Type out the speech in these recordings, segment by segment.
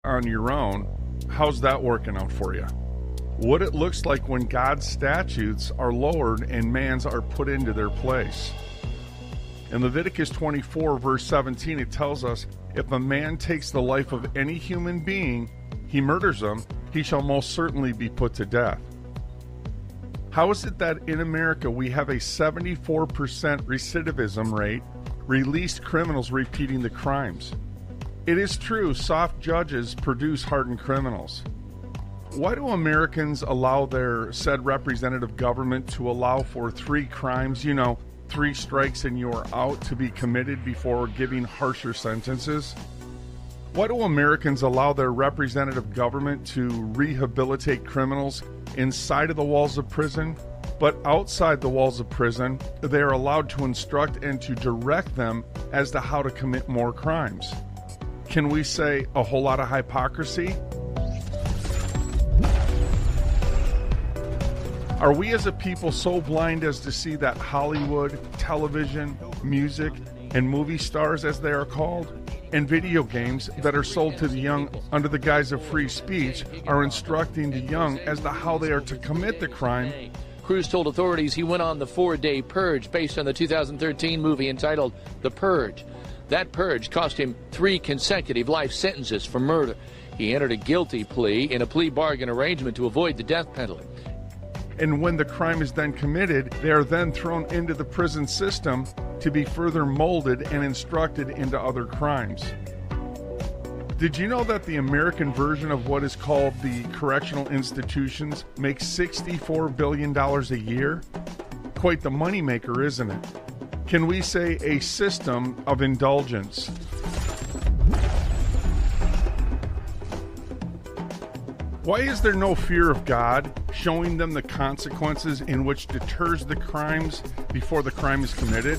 on your own, how's that working out for you? What it looks like when God's statutes are lowered and man's are put into their place. In Leviticus 24, verse 17, it tells us, if a man takes the life of any human being, he murders him, he shall most certainly be put to death. How is it that in America we have a 74% recidivism rate, released criminals repeating the crimes? It is true, soft judges produce hardened criminals. Why do Americans allow their said representative government to allow for 3 crimes, 3 strikes and you're out, to be committed before giving harsher sentences? Why do Americans allow their representative government to rehabilitate criminals inside of the walls of prison, but outside the walls of prison, they are allowed to instruct and to direct them as to how to commit more crimes? Can we say a whole lot of hypocrisy? Are we as a people so blind as to see that Hollywood, television, music, and movie stars, as they are called, and video games that are sold to the young under the guise of free speech are instructing the young as to how they are to commit the crime? Cruz told authorities he went on the 4-day purge based on the 2013 movie entitled The Purge. That purge cost him 3 consecutive life sentences for murder. He entered a guilty plea in a plea bargain arrangement to avoid the death penalty. And when the crime is then committed, they are then thrown into the prison system to be further molded and instructed into other crimes. Did you know that the American version of what is called the correctional institutions makes $64 billion a year? Quite the moneymaker, isn't it? Can we say a system of indulgence? Why is there no fear of God, showing them the consequences in which deters the crimes before the crime is committed?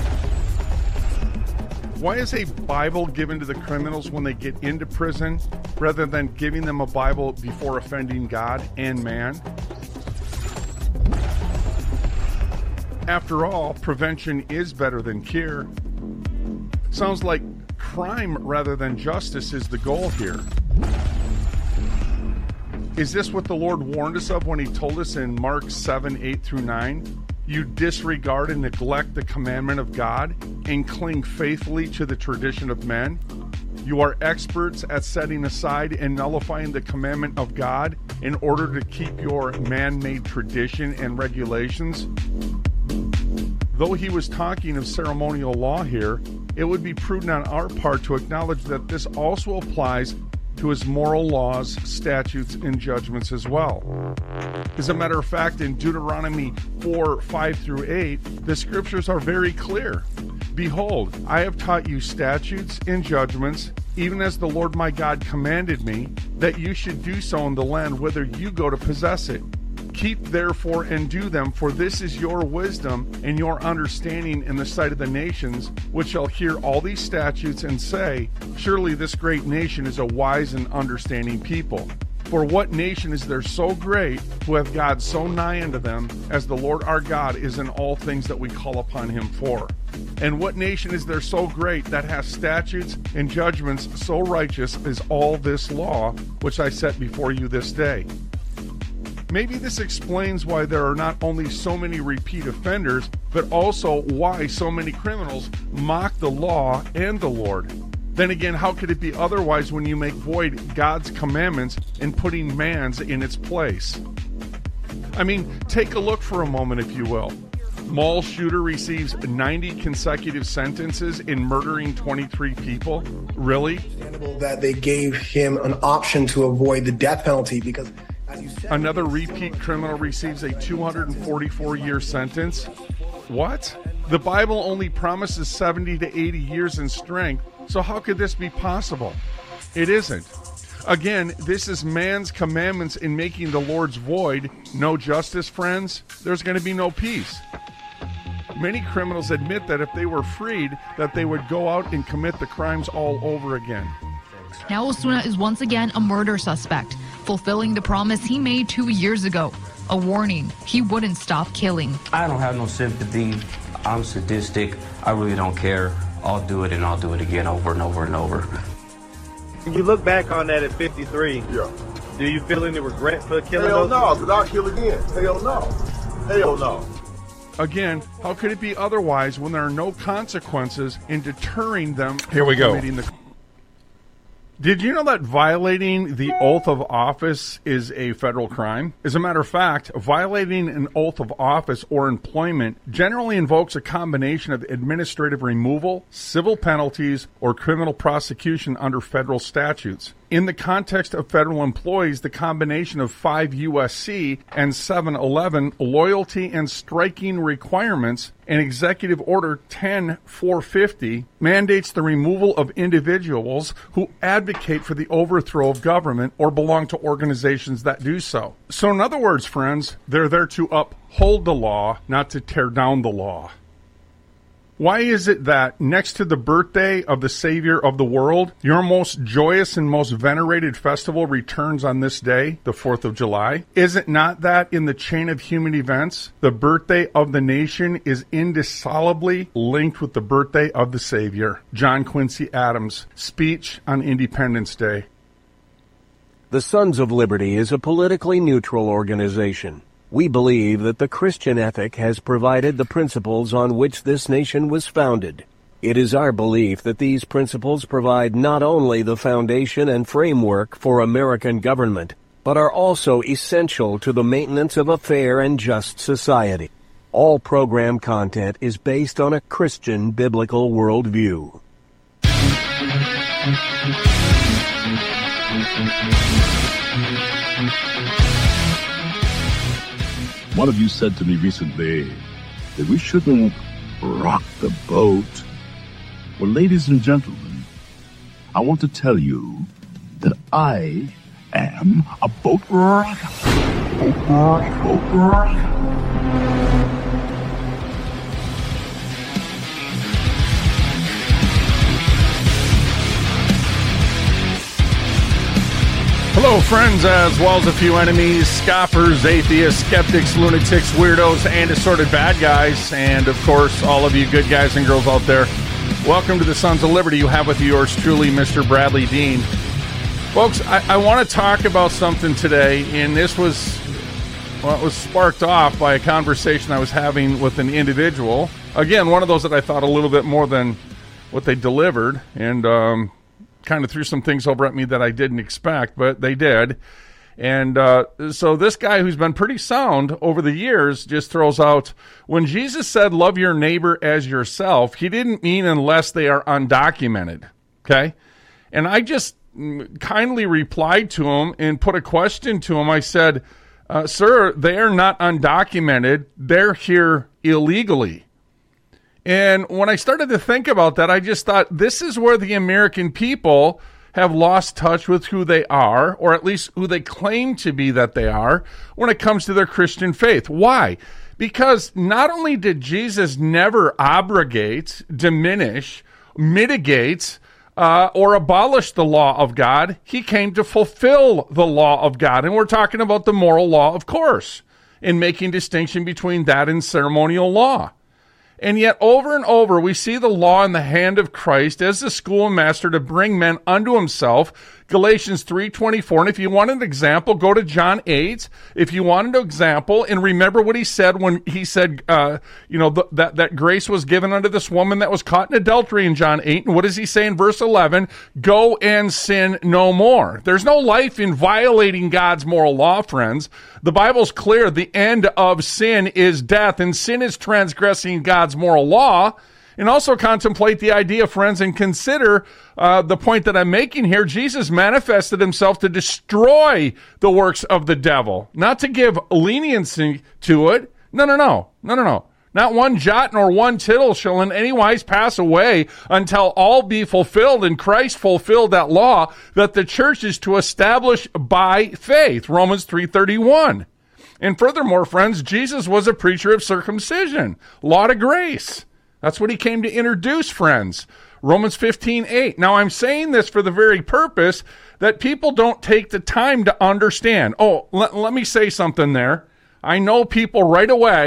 Why is a Bible given to the criminals when they get into prison rather than giving them a Bible before offending God and man? After all, prevention is better than cure. Sounds like crime rather than justice is the goal here. Is this what the Lord warned us of when he told us in Mark 7:8-9? You disregard and neglect the commandment of God and cling faithfully to the tradition of men. You are experts at setting aside and nullifying the commandment of God in order to keep your man-made tradition and regulations. Though he was talking of ceremonial law here, it would be prudent on our part to acknowledge that this also applies to his moral laws, statutes, and judgments as well. As a matter of fact, in Deuteronomy 4:5-8, the scriptures are very clear. Behold, I have taught you statutes and judgments, even as the Lord my God commanded me, that you should do so in the land whither you go to possess it. Keep therefore and do them, for this is your wisdom and your understanding in the sight of the nations, which shall hear all these statutes and say, surely this great nation is a wise and understanding people. For what nation is there so great, who hath God so nigh unto them, as the Lord our God is in all things that we call upon him for? And what nation is there so great, that hath statutes and judgments so righteous as all this law, which I set before you this day? Maybe this explains why there are not only so many repeat offenders, but also why so many criminals mock the law and the Lord. Then again, how could it be otherwise when you make void God's commandments and putting man's in its place? I mean, take a look for a moment, if you will. Mall shooter receives 90 consecutive sentences in murdering 23 people? Really? That they gave him an option to avoid the death penalty because... Another repeat criminal receives a 244-year sentence? What? The Bible only promises 70 to 80 years in strength, so how could this be possible? It isn't. Again, this is man's commandments in making the Lord's void. No justice, friends. There's going to be no peace. Many criminals admit that if they were freed, that they would go out and commit the crimes all over again. Now Osuna is once again a murder suspect, fulfilling the promise he made 2 years ago. A warning, he wouldn't stop killing. I don't have no sympathy. I'm sadistic. I really don't care. I'll do it and I'll do it again over and over and over. When you look back on that at 53, Yeah. do you feel any regret for killing Hell those? no, because I'll kill again. Hell no. Hell no. Again, how could it be otherwise when there are no consequences in deterring them Here we from go. committing the... Did you know that violating the oath of office is a federal crime? As a matter of fact, violating an oath of office or employment generally invokes a combination of administrative removal, civil penalties, or criminal prosecution under federal statutes. In the context of federal employees, the combination of 5 U.S.C. and 711 loyalty and striking requirements and Executive Order 10450 mandates the removal of individuals who advocate for the overthrow of government or belong to organizations that do so. So in other words, friends, they're there to uphold the law, not to tear down the law. Why is it that next to the birthday of the Savior of the world, your most joyous and most venerated festival returns on this day, the 4th of July? Is it not that in the chain of human events, the birthday of the nation is indissolubly linked with the birthday of the Savior? John Quincy Adams, speech on Independence Day. The Sons of Liberty is a politically neutral organization. We believe that the Christian ethic has provided the principles on which this nation was founded. It is our belief that these principles provide not only the foundation and framework for American government, but are also essential to the maintenance of a fair and just society. All program content is based on a Christian biblical worldview. One of you said to me recently that we shouldn't rock the boat. Well, ladies and gentlemen, I want to tell you that I am a boat rocker. Boat rocker. Hello, friends, as well as a few enemies, scoffers, atheists, skeptics, lunatics, weirdos, and assorted bad guys, and, of course, all of you good guys and girls out there. Welcome to the Sons of Liberty. You have with you yours truly, Mr. Bradley Dean. Folks, I want to talk about something today, and this was, well, it was sparked off by a conversation I was having with an individual. Again, one of those that I thought a little bit more than what they delivered, and kind of threw some things over at me that I didn't expect, but they did. And so this guy who's been pretty sound over the years just throws out, when Jesus said, love your neighbor as yourself, he didn't mean unless they are undocumented. Okay? And I just kindly replied to him and put a question to him. I said, sir, they are not undocumented. They're here illegally. And when I started to think about that, I just thought, this is where the American people have lost touch with who they are, or at least who they claim to be that they are, when it comes to their Christian faith. Why? Because not only did Jesus never abrogate, diminish, mitigate, or abolish the law of God, he came to fulfill the law of God. And we're talking about the moral law, of course, in making distinction between that and ceremonial law. And yet, over and over, we see the law in the hand of Christ as the schoolmaster to bring men unto himself. Galatians 3:24. And if you want an example, go to John 8. If you want an example, and remember what he said when he said, that grace was given unto this woman that was caught in adultery in John 8. And what does he say in verse 11? Go and sin no more. There's no life in violating God's moral law, friends. The Bible's clear. The end of sin is death, and sin is transgressing God's moral law. And also contemplate the idea, friends, and consider the point that I'm making here. Jesus manifested himself to destroy the works of the devil, not to give leniency to it. No. Not one jot nor one tittle shall in any wise pass away until all be fulfilled, and Christ fulfilled that law that the church is to establish by faith. Romans 3:31. And furthermore, friends, Jesus was a preacher of circumcision, law to grace. That's what he came to introduce, friends. Romans 15:8. Now, I'm saying this for the very purpose that people don't take the time to understand. Oh, let me say something there. I know people right away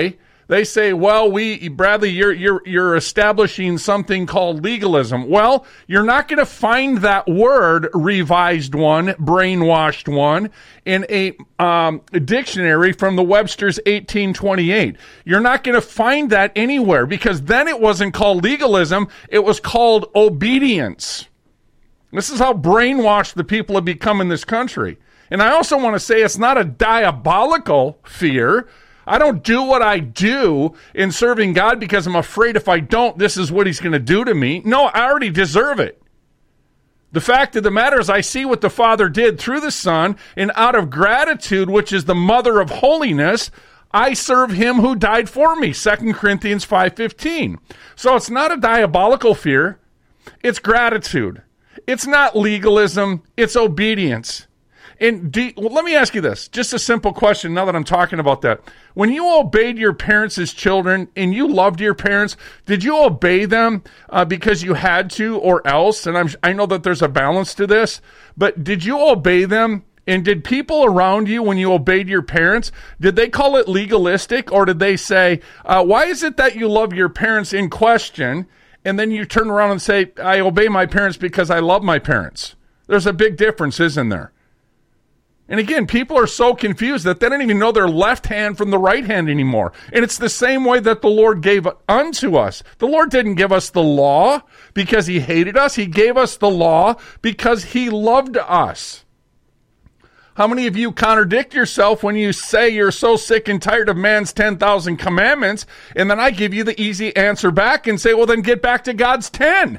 They say, well, Bradley, you're establishing something called legalism. Well, you're not going to find that word, revised one, brainwashed one, in a dictionary from the Webster's 1828. You're not going to find that anywhere, because then it wasn't called legalism, it was called obedience. This is how brainwashed the people have become in this country. And I also want to say it's not a diabolical fear. I don't do what I do in serving God because I'm afraid if I don't, this is what he's going to do to me. No, I already deserve it. The fact of the matter is I see what the Father did through the Son, and out of gratitude, which is the mother of holiness, I serve him who died for me, 2 Corinthians 5:15. So it's not a diabolical fear. It's gratitude. It's not legalism. It's obedience. And let me ask you this, just a simple question now that I'm talking about that. When you obeyed your parents as children and you loved your parents, did you obey them because you had to or else? And I know that there's a balance to this, but did you obey them? And did people around you, when you obeyed your parents, did they call it legalistic, or did they say, why is it that you love your parents in question? And then you turn around and say, I obey my parents because I love my parents. There's a big difference, isn't there? And again, people are so confused that they don't even know their left hand from the right hand anymore. And it's the same way that the Lord gave unto us. The Lord didn't give us the law because he hated us. He gave us the law because he loved us. How many of you contradict yourself when you say you're so sick and tired of man's 10,000 commandments, and then I give you the easy answer back and say, well, then get back to God's 10.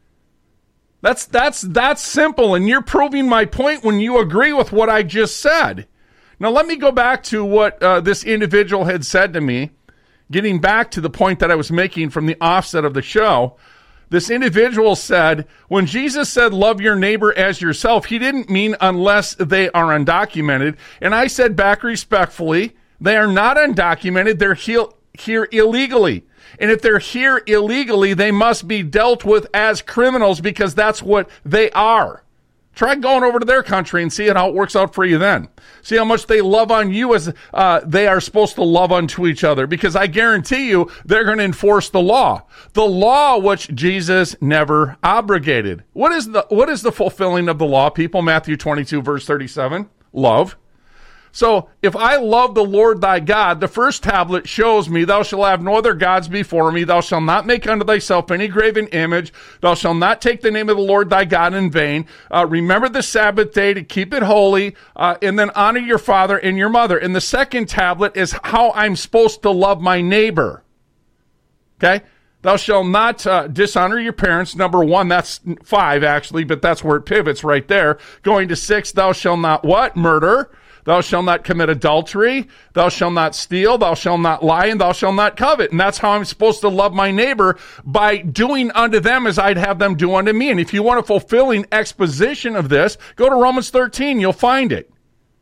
That's simple, and you're proving my point when you agree with what I just said. Now, let me go back to what this individual had said to me, getting back to the point that I was making from the offset of the show. This individual said, when Jesus said, love your neighbor as yourself, he didn't mean unless they are undocumented. And I said back respectfully, they are not undocumented. They're here illegally. And if they're here illegally, they must be dealt with as criminals because that's what they are. Try going over to their country and see how it works out for you then. See how much they love on you as they are supposed to love unto each other, because I guarantee you they're going to enforce the law which Jesus never abrogated. What is the fulfilling of the law, people? Matthew 22, verse 37, love. So if I love the Lord thy God, the first tablet shows me, thou shalt have no other gods before me. Thou shalt not make unto thyself any graven image. Thou shalt not take the name of the Lord thy God in vain. Remember the Sabbath day to keep it holy, and then honor your father and your mother. And the second tablet is how I'm supposed to love my neighbor. Okay? Thou shalt not dishonor your parents. Number 1, that's 5 actually, but that's where it pivots right there. Going to 6, thou shalt not what? Murder. Thou shalt not commit adultery, thou shalt not steal, thou shalt not lie, and thou shalt not covet. And that's how I'm supposed to love my neighbor, by doing unto them as I'd have them do unto me. And if you want a fulfilling exposition of this, go to Romans 13, you'll find it.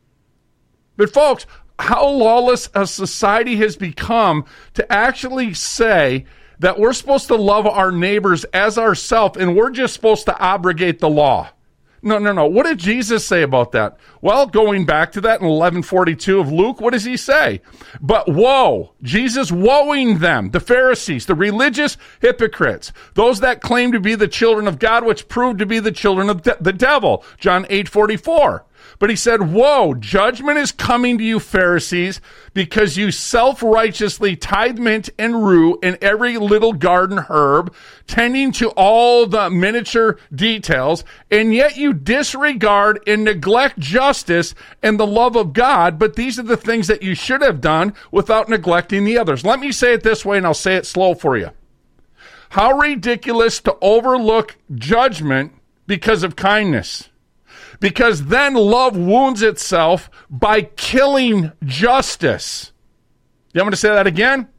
But folks, how lawless a society has become to actually say that we're supposed to love our neighbors as ourselves, and we're just supposed to abrogate the law. No. What did Jesus say about that? Well, going back to that in 11:42 of Luke, what does he say? But woe, Jesus woeing them, the Pharisees, the religious hypocrites, those that claim to be the children of God, which proved to be the children of the devil, John 8:44. But he said, woe, judgment is coming to you, Pharisees, because you self-righteously tithe mint and rue and every little garden herb, tending to all the miniature details, and yet you disregard and neglect justice and the love of God. But these are the things that you should have done without neglecting the others. Let me say it this way, and I'll say it slow for you. How ridiculous to overlook judgment because of kindness. Because then love wounds itself by killing justice. You want me to say that again?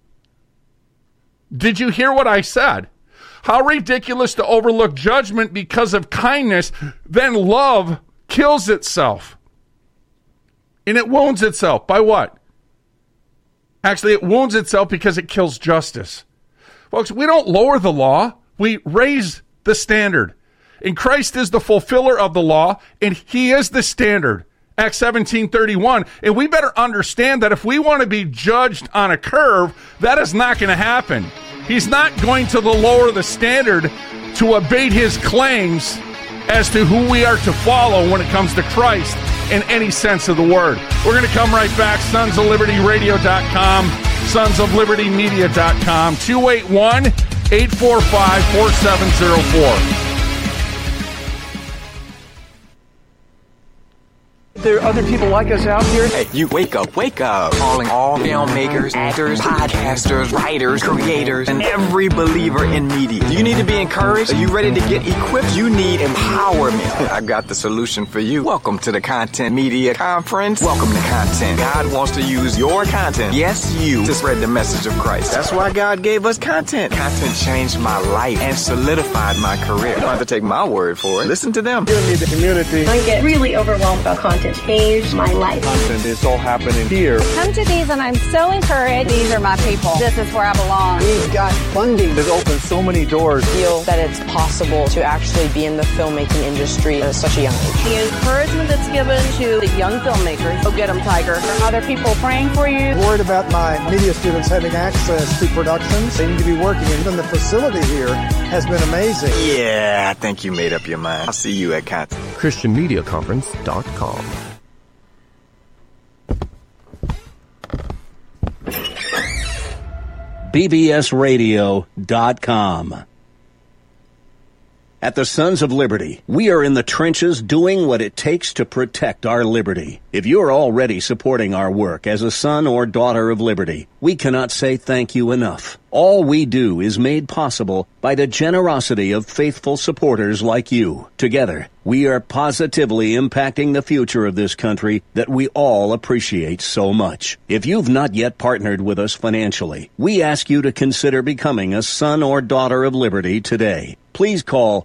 Did you hear what I said? How ridiculous to overlook judgment because of kindness, then love kills itself. And it wounds itself. By what? Actually, it wounds itself because it kills justice. Folks, we don't lower the law. We raise the standard. And Christ is the fulfiller of the law, and he is the standard. Acts 17:31. And we better understand that if we want to be judged on a curve, that is not going to happen. He's not going to lower the standard to abate his claims as to who we are to follow when it comes to Christ in any sense of the word. We're going to come right back. SonsOfLibertyRadio.com, SonsOfLibertyMedia.com, 281-845-4704. There are other people like us out here. Hey, you wake up. Calling all filmmakers, actors, podcasters, writers, creators, and every believer in media. Do you need to be encouraged? Are you ready to get equipped? You need empowerment. I got the solution for you. Welcome to the Content Media Conference. Welcome to Content. God wants to use your content, yes, you, to spread the message of Christ. That's why God gave us content. Content changed my life and solidified my career. You don't have to take my word for it. Listen to them. Give me the community. I get really overwhelmed about content. Changed my life. Content is all happening here. Come to these and I'm so encouraged. These are my people. This is where I belong. We've got funding that opens so many doors. I feel that it's possible to actually be in the filmmaking industry at such a young age. The encouragement that's given to the young filmmakers. Go get them, Tiger. There are other people praying for you. Worried about my media students having access to productions. They need to be working. And even the facility here has been amazing. Yeah, I think you made up your mind. I'll see you at Content. ChristianMediaConference.com. BBSRadio.com. At the Sons of Liberty, we are in the trenches doing what it takes to protect our liberty. If you are already supporting our work as a son or daughter of liberty, we cannot say thank you enough. All we do is made possible by the generosity of faithful supporters like you. Together, we are positively impacting the future of this country that we all appreciate so much. If you've not yet partnered with us financially, we ask you to consider becoming a son or daughter of liberty today. Please call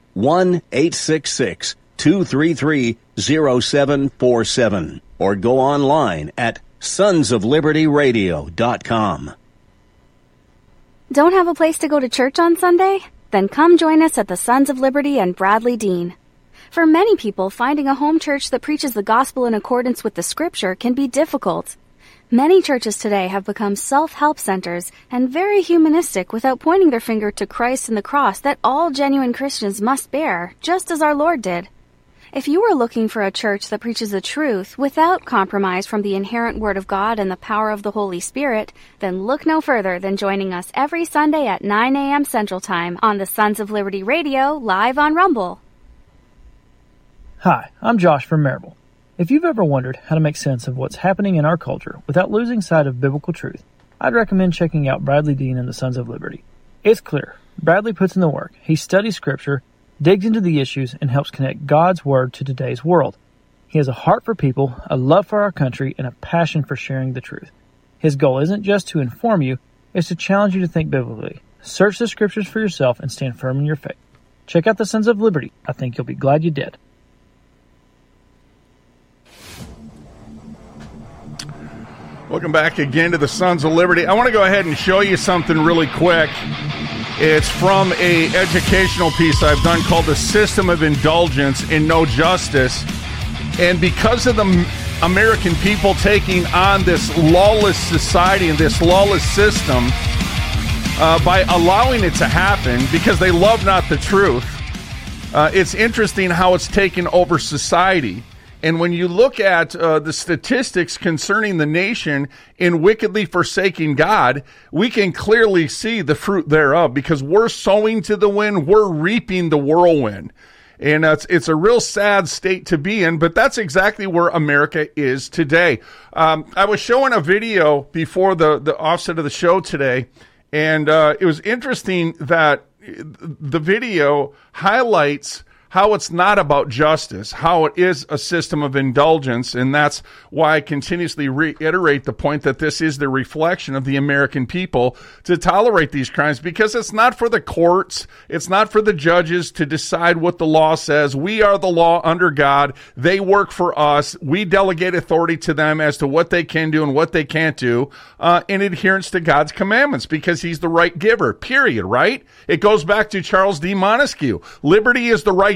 1-866-233-0747 or go online at sonsoflibertyradio.com. Don't have a place to go to church on Sunday? Then come join us at the Sons of Liberty and Bradley Dean. For many people, finding a home church that preaches the gospel in accordance with the scripture can be difficult. Many churches today have become self-help centers and very humanistic without pointing their finger to Christ and the cross that all genuine Christians must bear, just as our Lord did. If you are looking for a church that preaches the truth without compromise from the inherent Word of God and the power of the Holy Spirit, then look no further than joining us every Sunday at 9 a.m. Central Time on the Sons of Liberty Radio, live on Rumble. Hi, I'm Josh from Maryville. If you've ever wondered how to make sense of what's happening in our culture without losing sight of biblical truth, I'd recommend checking out Bradley Dean and the Sons of Liberty. It's clear. Bradley puts in the work. He studies Scripture, digs into the issues, and helps connect God's Word to today's world. He has a heart for people, a love for our country, and a passion for sharing the truth. His goal isn't just to inform you, it's to challenge you to think biblically. Search the Scriptures for yourself and stand firm in your faith. Check out the Sons of Liberty. I think you'll be glad you did. Welcome back again to the Sons of Liberty. I want to go ahead and show you something really quick. It's from a educational piece I've done called The System of Indulgence in No Justice. And because of the American people taking on this lawless society and this lawless system, by allowing it to happen, because they love not the truth, it's interesting how it's taken over society. And when you look at the statistics concerning the nation in wickedly forsaking God, we can clearly see the fruit thereof, because we're sowing to the wind, we're reaping the whirlwind. And it's a real sad state to be in, but that's exactly where America is today. I was showing a video before the offset of the show today, and it was interesting that the video highlights how it's not about justice, how it is a system of indulgence, and that's why I continuously reiterate the point that this is the reflection of the American people to tolerate these crimes, because it's not for the courts, it's not for the judges to decide what the law says. We are the law under God. They work for us. We delegate authority to them as to what they can do and what they can't do in adherence to God's commandments, because he's the right giver, period, right? It goes back to Charles D. Montesquieu. Liberty is the right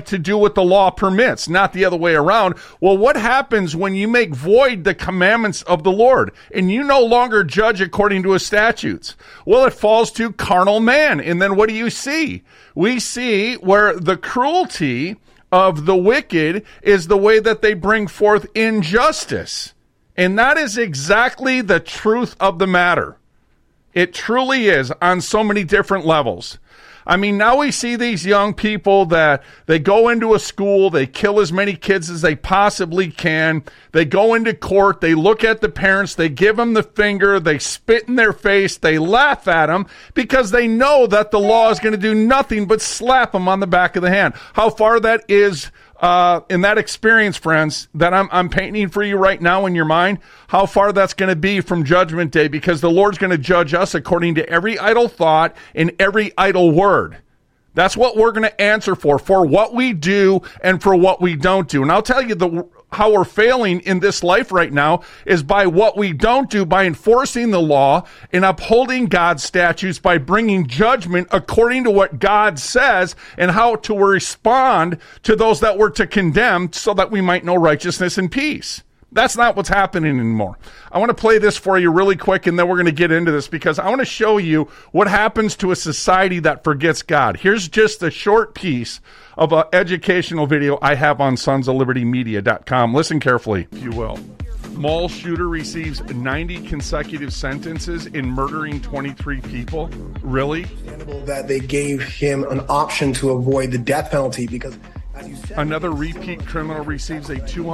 to do what the law permits, not the other way around. Well, what happens when you make void the commandments of the Lord and you no longer judge according to his statutes? Well, it falls to carnal man. And then what do you see? We see where the cruelty of the wicked is the way that they bring forth injustice. And that is exactly the truth of the matter. It truly is on so many different levels. I mean, now we see these young people that they go into a school, they kill as many kids as they possibly can. They go into court, they look at the parents, they give them the finger, they spit in their face, they laugh at them because they know that the law is going to do nothing but slap them on the back of the hand. How far that is in that experience, friends, that I'm painting for you right now in your mind, how far that's going to be from Judgment Day, because the Lord's going to judge us according to every idle thought and every idle word. That's what we're going to answer for what we do and for what we don't do. And I'll tell you how we're failing in this life right now is by what we don't do, by enforcing the law and upholding God's statutes, by bringing judgment according to what God says and how to respond to those that we're to condemn so that we might know righteousness and peace. That's not what's happening anymore. I want to play this for you really quick, and then we're going to get into this because I want to show you what happens to a society that forgets God. Here's just a short piece of an educational video I have on sonsoflibertymedia.com. Listen carefully, if you will. Mall shooter receives 90 consecutive sentences in murdering 23 people. Really? That they gave him an option to avoid the death penalty because... Another repeat criminal receives a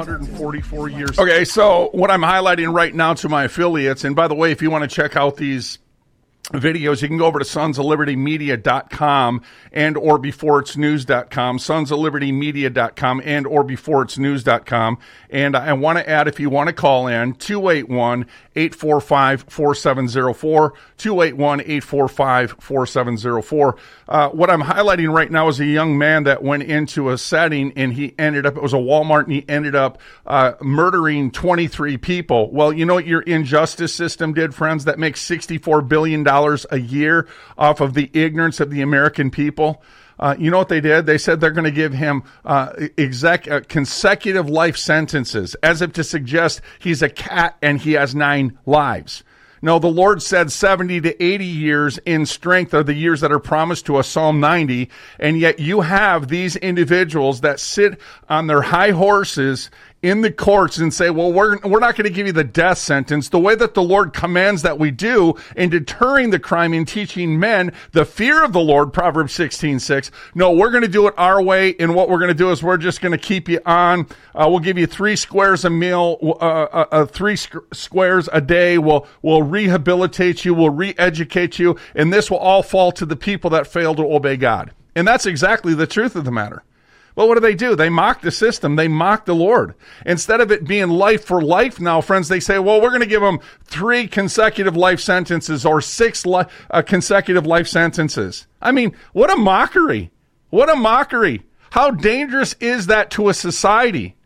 244 years. Okay, so what I'm highlighting right now to my affiliates, and by the way, if you want to check out these videos, you can go over to sonsoflibertymedia.com and or beforeitsnews.com, sonsoflibertymedia.com and or beforeitsnews.com. And I want to add, if you want to call in, 281-845-4704, 281-845-4704. What I'm highlighting right now is a young man that went into a setting and it was a Walmart, and he ended up murdering 23 people. Well, you know what your injustice system did, friends? That makes $64 billion a year off of the ignorance of the American people. You know what they did? They said they're going to give him consecutive life sentences, as if to suggest he's a cat and he has 9 lives. No, the Lord said 70 to 80 years in strength are the years that are promised to us, Psalm 90, and yet you have these individuals that sit on their high horses in the courts and say, well, we're not going to give you the death sentence the way that the Lord commands that we do in deterring the crime and teaching men the fear of the Lord, Proverbs 16:6. No, we're going to do it our way, and what we're going to do is we're just going to keep you on. We'll give you 3 squares a meal, 3 squares a day. We'll rehabilitate you, we'll re-educate you, and this will all fall to the people that fail to obey God. And that's exactly the truth of the matter. Well, what do? They mock the system. They mock the Lord. Instead of it being life for life now, friends, they say, well, we're going to give them 3 consecutive life sentences or 6 consecutive life sentences. I mean, what a mockery. What a mockery. How dangerous is that to a society?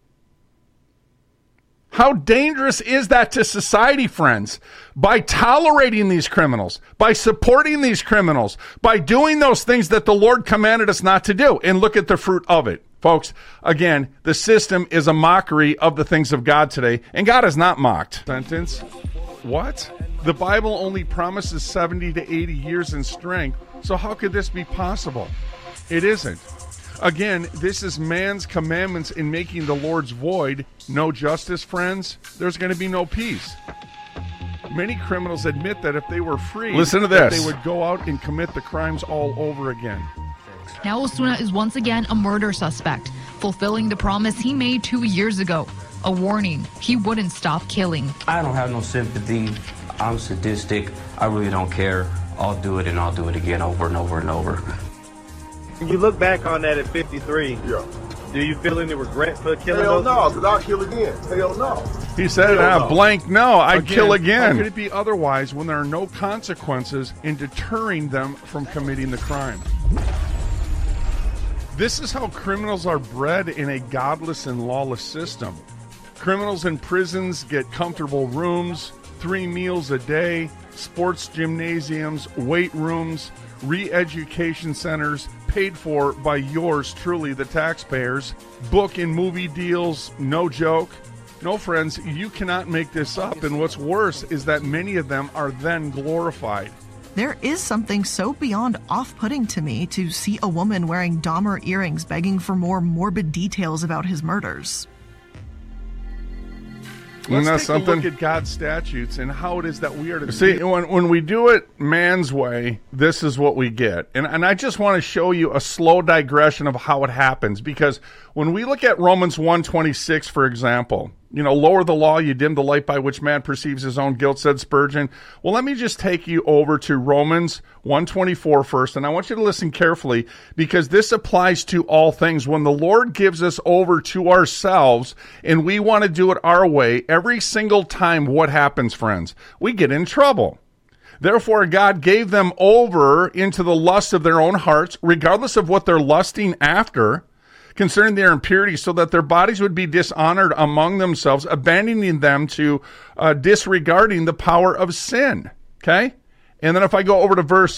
How dangerous is that to society, friends? By tolerating these criminals, by supporting these criminals, by doing those things that the Lord commanded us not to do. And look at the fruit of it. Folks, again, the system is a mockery of the things of God today, and God is not mocked. Sentence? What? The Bible only promises 70 to 80 years in strength, so how could this be possible? It isn't. Again, this is man's commandments in making the Lord's void. No justice, friends. There's going to be no peace. Many criminals admit that if they were free, listen to this, they would go out and commit the crimes all over again. Now Osuna is once again a murder suspect, fulfilling the promise he made 2 years ago. A warning, he wouldn't stop killing. I don't have no sympathy. I'm sadistic. I really don't care. I'll do it and I'll do it again over and over and over. You look back on that at 53. Yeah. Do you feel any regret for killing Hell those? no, because I'll kill again. Hell no. He said it blank no. I'd kill again. How could it be otherwise when there are no consequences in deterring them from committing the crime? This is how criminals are bred in a godless and lawless system. Criminals in prisons get comfortable rooms, 3 meals a day, sports gymnasiums, weight rooms, re-education centers, paid for by yours truly, the taxpayers. Book and movie deals, no joke. No, friends, you cannot make this up. And what's worse is that many of them are then glorified. There is something so beyond off-putting to me to see a woman wearing Dahmer earrings begging for more morbid details about his murders. Let's take a look at God's statutes and how it is that we are to see. When we do it man's way, this is what we get. And I just want to show you a slow digression of how it happens, because when we look at Romans 1:26, for example, lower the law, you dim the light by which man perceives his own guilt, said Spurgeon. Well, let me just take you over to Romans 1:24 first, and I want you to listen carefully, because this applies to all things. When the Lord gives us over to ourselves and we want to do it our way, every single time, what happens, friends? We get in trouble. Therefore, God gave them over into the lust of their own hearts, regardless of what they're lusting after, concerning their impurity, so that their bodies would be dishonored among themselves, abandoning them to disregarding the power of sin. Okay? And then if I go over to verse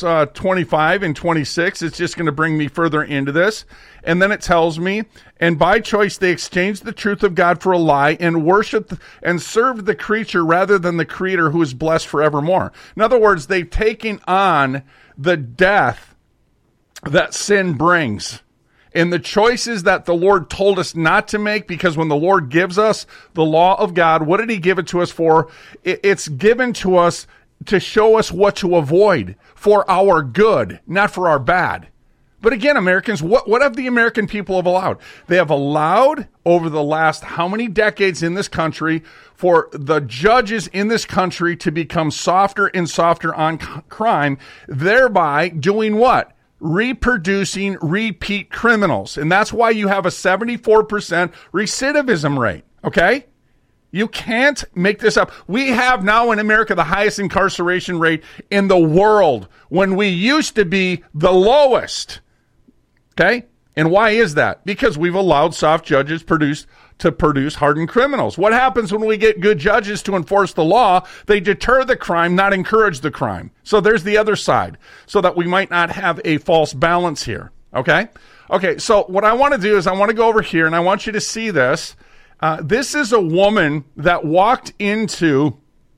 25 and 26, it's just going to bring me further into this. And then it tells me, and by choice they exchanged the truth of God for a lie and worshiped and served the creature rather than the Creator, who is blessed forevermore. In other words, they've taken on the death that sin brings. And the choices that the Lord told us not to make, because when the Lord gives us the law of God, what did he give it to us for? It's given to us to show us what to avoid for our good, not for our bad. But again, Americans, what have the American people have allowed? They have allowed over the last how many decades in this country for the judges in this country to become softer and softer on crime, thereby doing what? Reproducing repeat criminals. And that's why you have a 74% recidivism rate, okay? You can't make this up. We have now in America the highest incarceration rate in the world when we used to be the lowest, okay? And why is that? Because we've allowed soft judges to produce hardened criminals. What happens when we get good judges to enforce the law? They deter the crime, not encourage the crime. So there's the other side, so that we might not have a false balance here, okay? Okay, so what I want to do is I want to go over here, and I want you to see this. This is a woman that walked into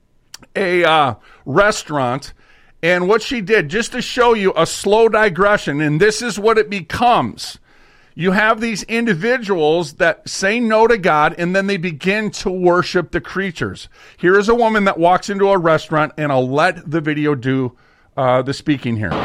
a restaurant, and what she did, just to show you a slow digression, and this is what it becomes. You have these individuals that say no to God, and then they begin to worship the creatures. Here is a woman that walks into a restaurant, and I'll let the video do the speaking here.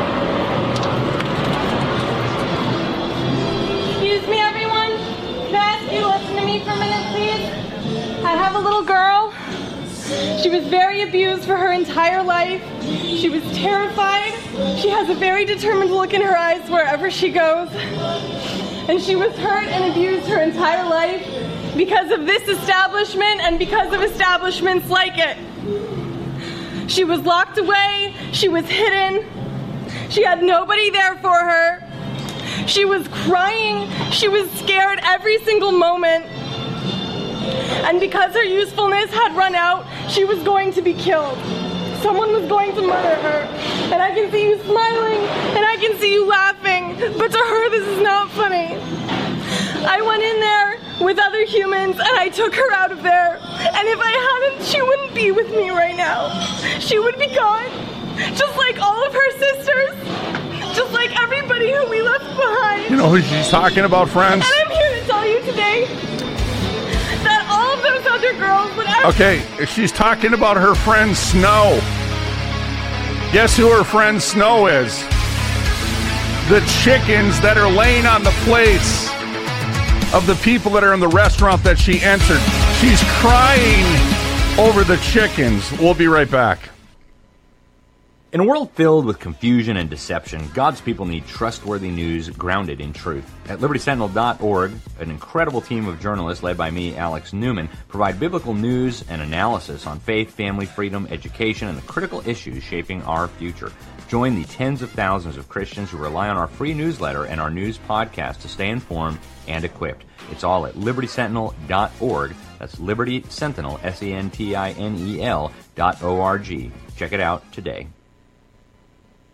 Excuse me, everyone. Can I ask you to listen to me for a minute, please? I have a little girl. She was very abused for her entire life. She was terrified. She has a very determined look in her eyes wherever she goes. And she was hurt and abused her entire life because of this establishment and because of establishments like it. She was locked away. She was hidden. She had nobody there for her. She was crying. She was scared every single moment. And because her usefulness had run out, she was going to be killed. Someone was going to murder her. And I can see you smiling, and I can see you laughing, but to her this is not funny. I went in there with other humans, and I took her out of there. And if I hadn't, she wouldn't be with me right now. She would be gone, just like all of her sisters, just like everybody who we left behind. You know who she's talking about, friends? And I'm here to tell you today that all of those other girls would ever... Okay, she's talking about her friend Snow. Guess who her friend Snow is? The chickens that are laying on the plates of the people that are in the restaurant that she entered. She's crying over the chickens. We'll be right back. In a world filled with confusion and deception, God's people need trustworthy news grounded in truth. At LibertySentinel.org, an incredible team of journalists led by me, Alex Newman, provide biblical news and analysis on faith, family, freedom, education, and the critical issues shaping our future. Join the tens of thousands of Christians who rely on our free newsletter and our news podcast to stay informed and equipped. It's all at LibertySentinel.org. That's Liberty Sentinel, SENTINEL.org. Check it out today.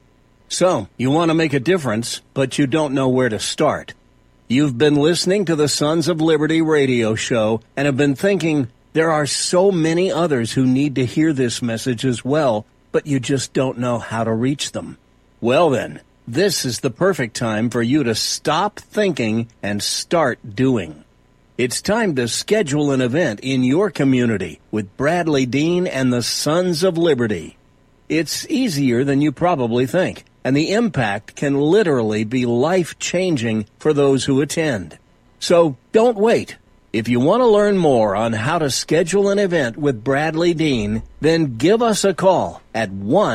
So, you want to make a difference, but you don't know where to start. You've been listening to the Sons of Liberty radio show and have been thinking, there are so many others who need to hear this message as well, but you just don't know how to reach them. Well then, this is the perfect time for you to stop thinking and start doing. It's time to schedule an event in your community with Bradley Dean and the Sons of Liberty. It's easier than you probably think, and the impact can literally be life-changing for those who attend. So don't wait. If you want to learn more on how to schedule an event with Bradley Dean, then give us a call at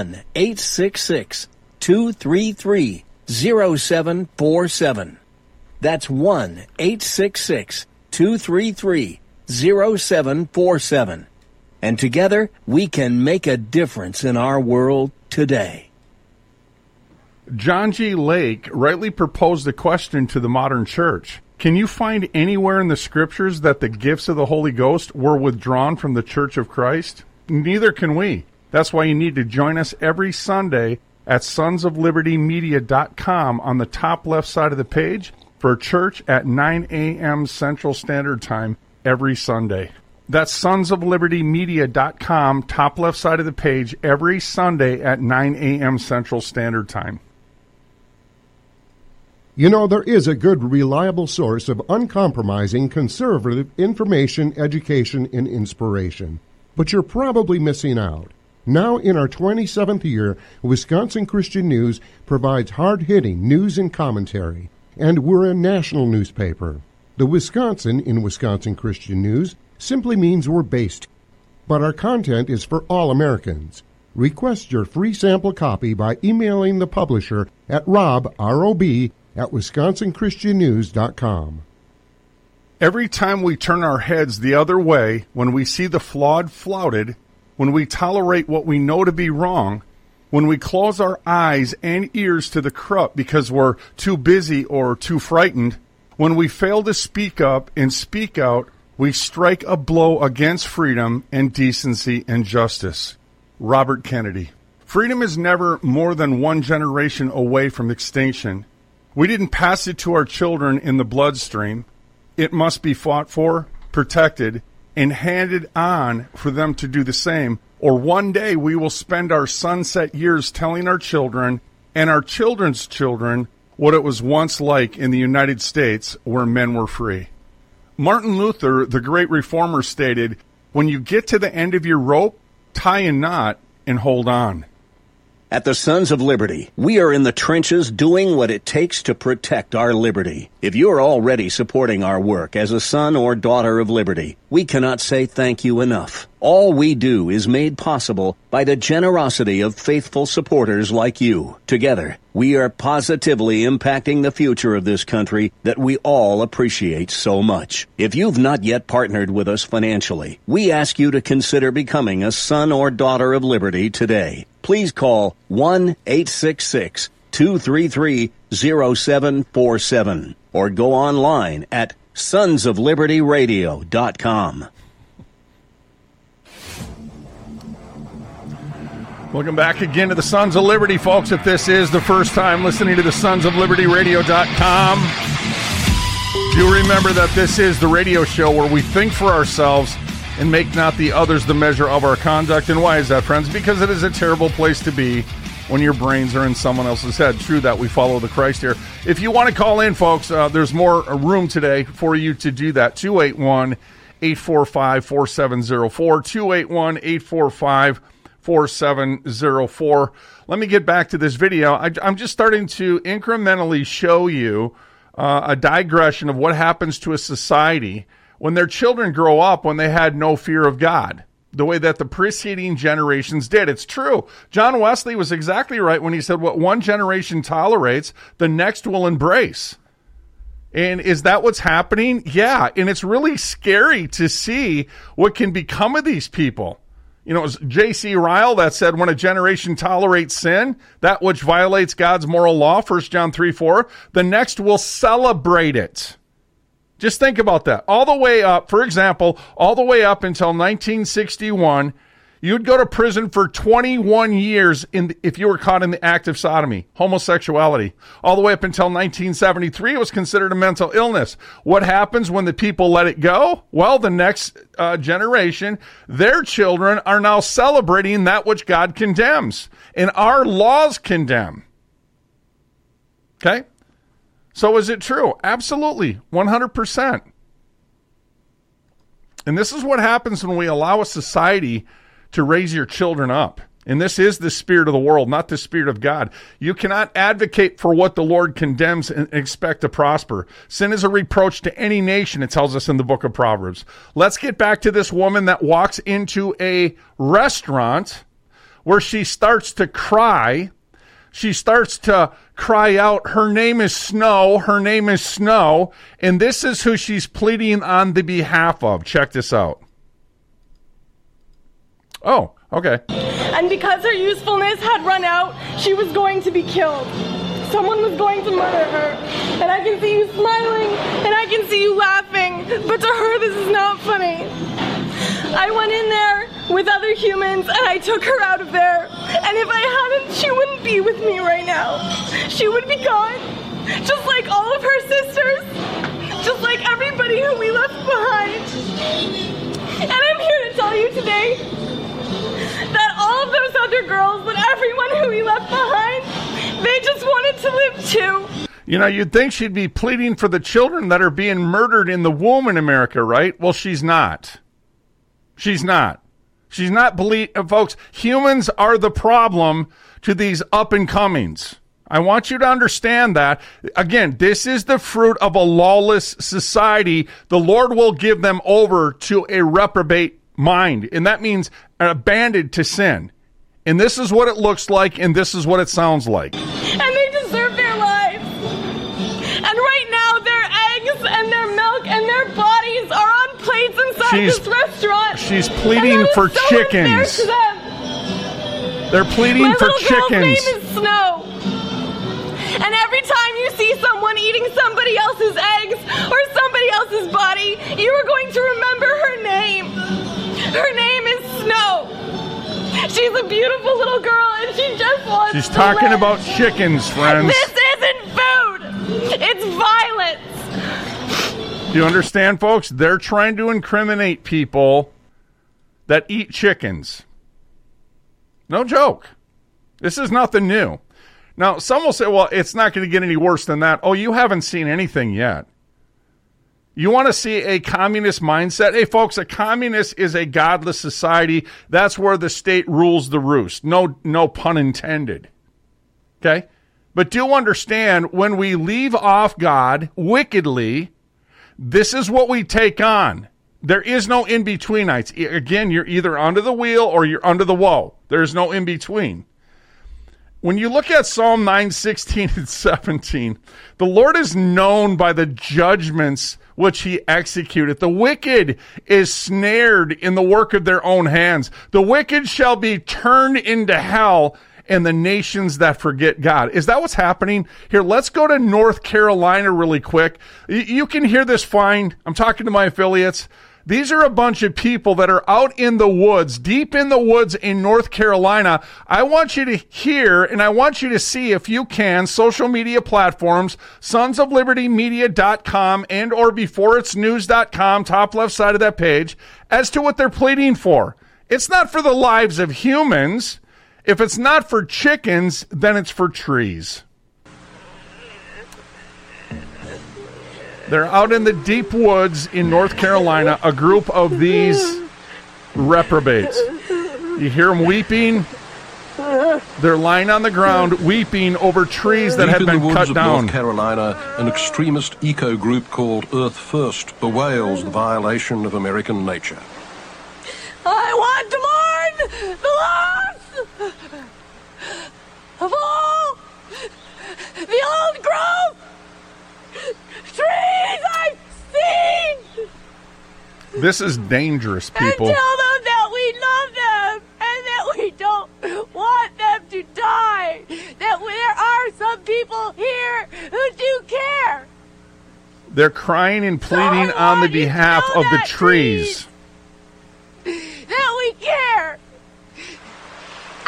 1-866-233-0747. That's 1-866-233-0747. And together, we can make a difference in our world today. John G. Lake rightly proposed a question to the modern church. Can you find anywhere in the scriptures that the gifts of the Holy Ghost were withdrawn from the Church of Christ? Neither can we. That's why you need to join us every Sunday at sonsoflibertymedia.com on the top left side of the page for church at 9 a.m. Central Standard Time every Sunday. That's sonsoflibertymedia.com, top left side of the page, every Sunday at 9 a.m. Central Standard Time. You know, there is a good, reliable source of uncompromising, conservative information, education, and inspiration. But you're probably missing out. Now in our 27th year, Wisconsin Christian News provides hard-hitting news and commentary. And we're a national newspaper. The Wisconsin in Wisconsin Christian News simply means we're based. But our content is for all Americans. Request your free sample copy by emailing the publisher at rob@wisconsinchristiannews.com. Every time we turn our heads the other way, when we see the flawed flouted, when we tolerate what we know to be wrong, when we close our eyes and ears to the corrupt because we're too busy or too frightened, when we fail to speak up and speak out, we strike a blow against freedom and decency and justice. Robert Kennedy. Freedom is never more than one generation away from extinction. We didn't pass it to our children in the bloodstream. It must be fought for, protected, and handed on for them to do the same, or one day we will spend our sunset years telling our children and our children's children what it was once like in the United States where men were free. Martin Luther, the great reformer, stated, "When you get to the end of your rope, tie a knot and hold on." At the Sons of Liberty, we are in the trenches doing what it takes to protect our liberty. If you are already supporting our work as a son or daughter of liberty, we cannot say thank you enough. All we do is made possible by the generosity of faithful supporters like you. Together, we are positively impacting the future of this country that we all appreciate so much. If you've not yet partnered with us financially, we ask you to consider becoming a son or daughter of liberty today. Please call 1-866-233-0747 or go online at sonsoflibertyradio.com. Welcome back again to the Sons of Liberty, folks. If this is the first time listening to the sonsoflibertyradio.com, do remember that this is the radio show where we think for ourselves and make not the others the measure of our conduct. And why is that, friends? Because it is a terrible place to be when your brains are in someone else's head. True that we follow the Christ here. If you want to call in, folks, there's more room today for you to do that. 281-845-4704, 281-845-4704. Let me get back to this video. I'm just starting to incrementally show you a digression of what happens to a society when their children grow up when they had no fear of God, the way that the preceding generations did. It's true. John Wesley was exactly right when he said what one generation tolerates, the next will embrace. And is that what's happening? Yeah, and it's really scary to see what can become of these people. You know, it was J.C. Ryle that said, when a generation tolerates sin, that which violates God's moral law, 1 John 3:4, the next will celebrate it. Just think about that. All the way up, for example, all the way up until 1961, You'd go to prison for 21 years if you were caught in the act of sodomy, homosexuality. All the way up until 1973, it was considered a mental illness. What happens when the people let it go? Well, the next generation, their children are now celebrating that which God condemns, and our laws condemn. Okay? So is it true? Absolutely, 100%. And this is what happens when we allow a society to raise your children up. And this is the spirit of the world, not the spirit of God. You cannot advocate for what the Lord condemns and expect to prosper. Sin is a reproach to any nation, it tells us in the book of Proverbs. Let's get back to this woman that walks into a restaurant where she starts to cry. She starts to cry out, her name is Snow, her name is Snow. And this is who she's pleading on the behalf of. Check this out. Oh, okay. And because her usefulness had run out, she was going to be killed. Someone was going to murder her. And I can see you smiling, and I can see you laughing. But to her, this is not funny. I went in there with other humans, and I took her out of there. And if I hadn't, she wouldn't be with me right now. She would be gone, just like all of her sisters, just like everybody who we left behind. And I'm here to tell you today that all of those other girls and everyone who we left behind, they just wanted to live too. You know, you'd think she'd be pleading for the children that are being murdered in the womb in America, right? Well, she's not. She's not. She's not, folks, humans are the problem to these up-and-comings. I want you to understand that. Again, this is the fruit of a lawless society. The Lord will give them over to a reprobate mind, and that means abandoned to sin. And this is what it looks like, and this is what it sounds like. And they deserve their lives. And right now, their eggs and their milk and their bodies are on plates inside this restaurant. She's pleading for so chickens. To them. They're pleading for chickens. My little girl's name is Snow. And every time you see someone eating somebody else's eggs or somebody else's body, you are going to remember her name. Her name is Snow. She's a beautiful little girl, and she just wants She's to talking live. about chickens, friends. This isn't food. It's violence. Do you understand, folks? They're trying to incriminate people that eat chickens. No joke. This is nothing new. Now, some will say, well, it's not going to get any worse than that. Oh, you haven't seen anything yet. You want to see a communist mindset? Hey, folks, a communist is a godless society. That's where the state rules the roost. No pun intended. Okay? But do understand, when we leave off God wickedly, this is what we take on. There is no in-betweenites. Again, you're either under the wheel or you're under the woe. There's no in-between. When you look at Psalm 9, 16, and 17, the Lord is known by the judgments which he executed. The wicked is snared in the work of their own hands. The wicked shall be turned into hell, and the nations that forget God. Is that what's happening? Here, let's go to North Carolina really quick. You can hear this fine. I'm talking to my affiliates. These are a bunch of people that are out in the woods, deep in the woods in North Carolina. I want you to hear, and I want you to see, if you can, social media platforms, sonsoflibertymedia.com and or beforeitsnews.com, top left side of that page, as to what they're pleading for. It's not for the lives of humans. If it's not for chickens, then it's for trees. They're out in the deep woods in North Carolina, a group of these reprobates. You hear them weeping. They're lying on the ground, weeping over trees that have been cut down. North Carolina, an extremist eco group called Earth First bewails the violation of American nature. I want to mourn the loss of all the old growth trees I've seen. This is dangerous, people. And tell them that we love them and that we don't want them to die. That there are some people here who do care. They're crying and pleading on the behalf of the trees. That we care.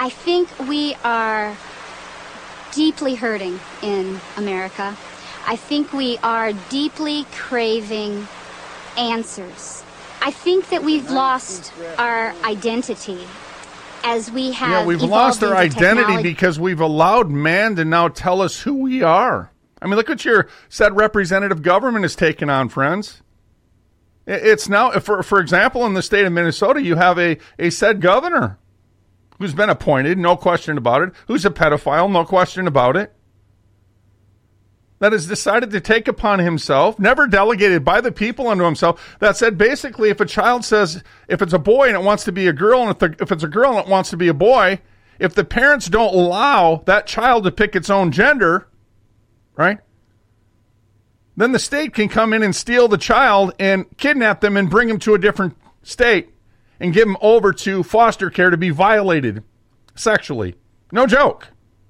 I think we are deeply hurting in America. I think we are deeply craving answers. I think that we've lost our identity as we have. Yeah, we've lost our identity because we've allowed man to now tell us who we are. I mean, look what your said representative government has taken on, friends. It's now, for example, in the state of Minnesota, you have a said governor who's been appointed, no question about it, who's a pedophile, no question about it, that has decided to take upon himself, never delegated by the people unto himself, that said basically if a child says, if it's a boy and it wants to be a girl, and if it's a girl and it wants to be a boy, if the parents don't allow that child to pick its own gender, right, then the state can come in and steal the child and kidnap them and bring them to a different state and give them over to foster care to be violated sexually. No joke.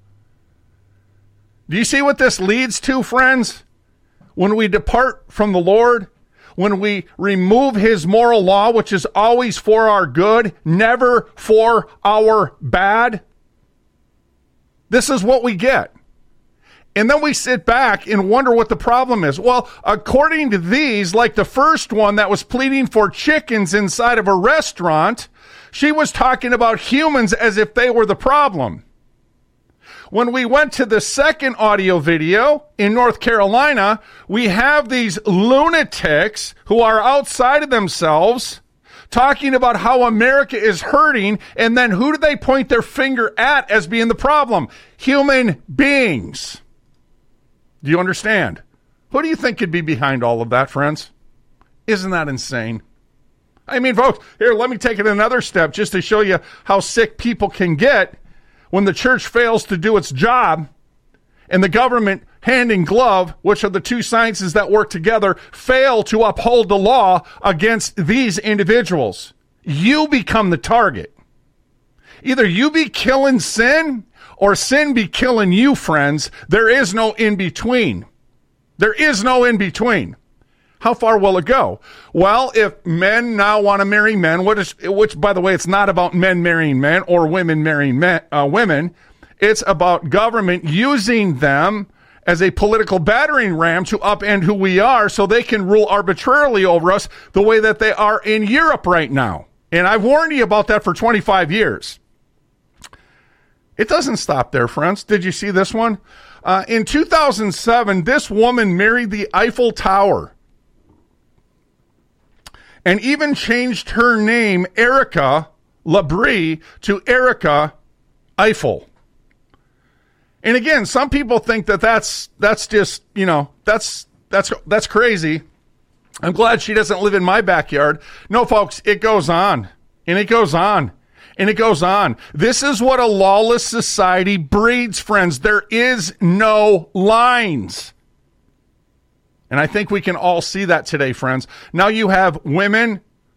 Do you see what this leads to, friends? When we depart from the Lord, when we remove his moral law, which is always for our good, never for our bad, this is what we get. And then we sit back and wonder what the problem is. Well, according to these, like the first one that was pleading for chickens inside of a restaurant, she was talking about humans as if they were the problem. When we went to the second audio video in North Carolina, we have these lunatics who are outside of themselves talking about how America is hurting, and then who do they point their finger at as being the problem? Human beings. Do you understand? Who do you think could be behind all of that, friends? Isn't that insane? I mean, folks, here, let me take it another step just to show you how sick people can get when the church fails to do its job and the government, hand in glove, which are the two sciences that work together, fail to uphold the law against these individuals. You become the target. Either you be killing sin or sin be killing you, friends. There is no in between. There is no in between. How far will it go? Well, if men now want to marry men, which, by the way, it's not about men marrying men or women marrying women. It's about government using them as a political battering ram to upend who we are so they can rule arbitrarily over us the way that they are in Europe right now. And I've warned you about that for 25 years. It doesn't stop there, friends. Did you see this one? In 2007, this woman married the Eiffel Tower and even changed her name, Erica Labrie, to Erica Eiffel. And again, some people think that that's just, that's crazy. I'm glad she doesn't live in my backyard. No, folks, it goes on, and it goes on, and it goes on. This is what a lawless society breeds, friends. There is no lines. And I think we can all see that today, friends. Now you have women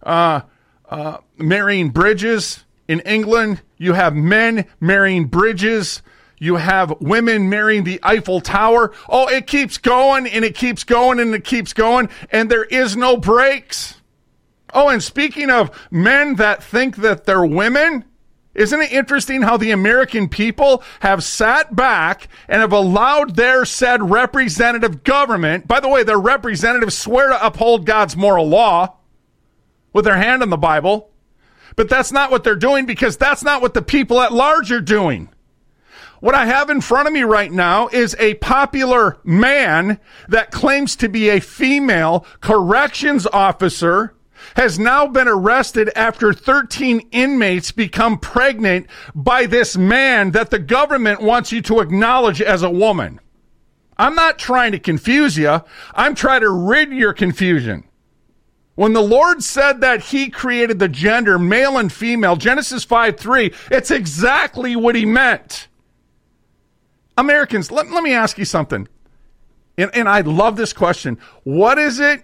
marrying bridges in England. You have men marrying bridges. You have women marrying the Eiffel Tower. Oh, it keeps going, and it keeps going, and it keeps going, and there is no breaks. Oh, and speaking of men that think that they're women, isn't it interesting how the American people have sat back and have allowed their said representative government, by the way, their representatives swear to uphold God's moral law with their hand on the Bible, but that's not what they're doing because that's not what the people at large are doing. What I have in front of me right now is a popular man that claims to be a female corrections officer, has now been arrested after 13 inmates become pregnant by this man that the government wants you to acknowledge as a woman. I'm not trying to confuse you. I'm trying to rid your confusion. When the Lord said that he created the gender male and female, Genesis 5:3, it's exactly what he meant. Americans, let me ask you something. And I love this question. What is it?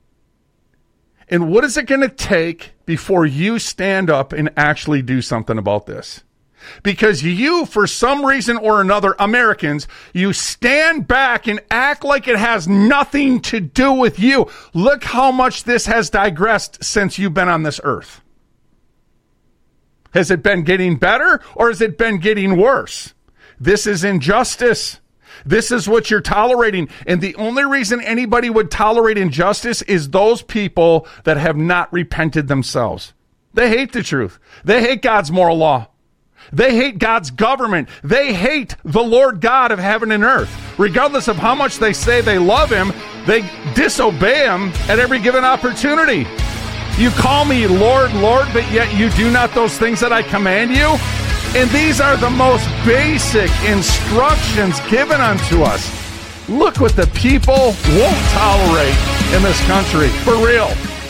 And what is it going to take before you stand up and actually do something about this? Because you, for some reason or another, Americans, you stand back and act like it has nothing to do with you. Look how much this has digressed since you've been on this earth. Has it been getting better or has it been getting worse? This is injustice. This is what you're tolerating. And the only reason anybody would tolerate injustice is those people that have not repented themselves. They hate the truth. They hate God's moral law. They hate God's government. They hate the Lord God of heaven and earth. Regardless of how much they say they love him, they disobey him at every given opportunity. You call me Lord, Lord, but yet you do not those things that I command you. And these are the most basic instructions given unto us. Look what the people won't tolerate in this country. For real.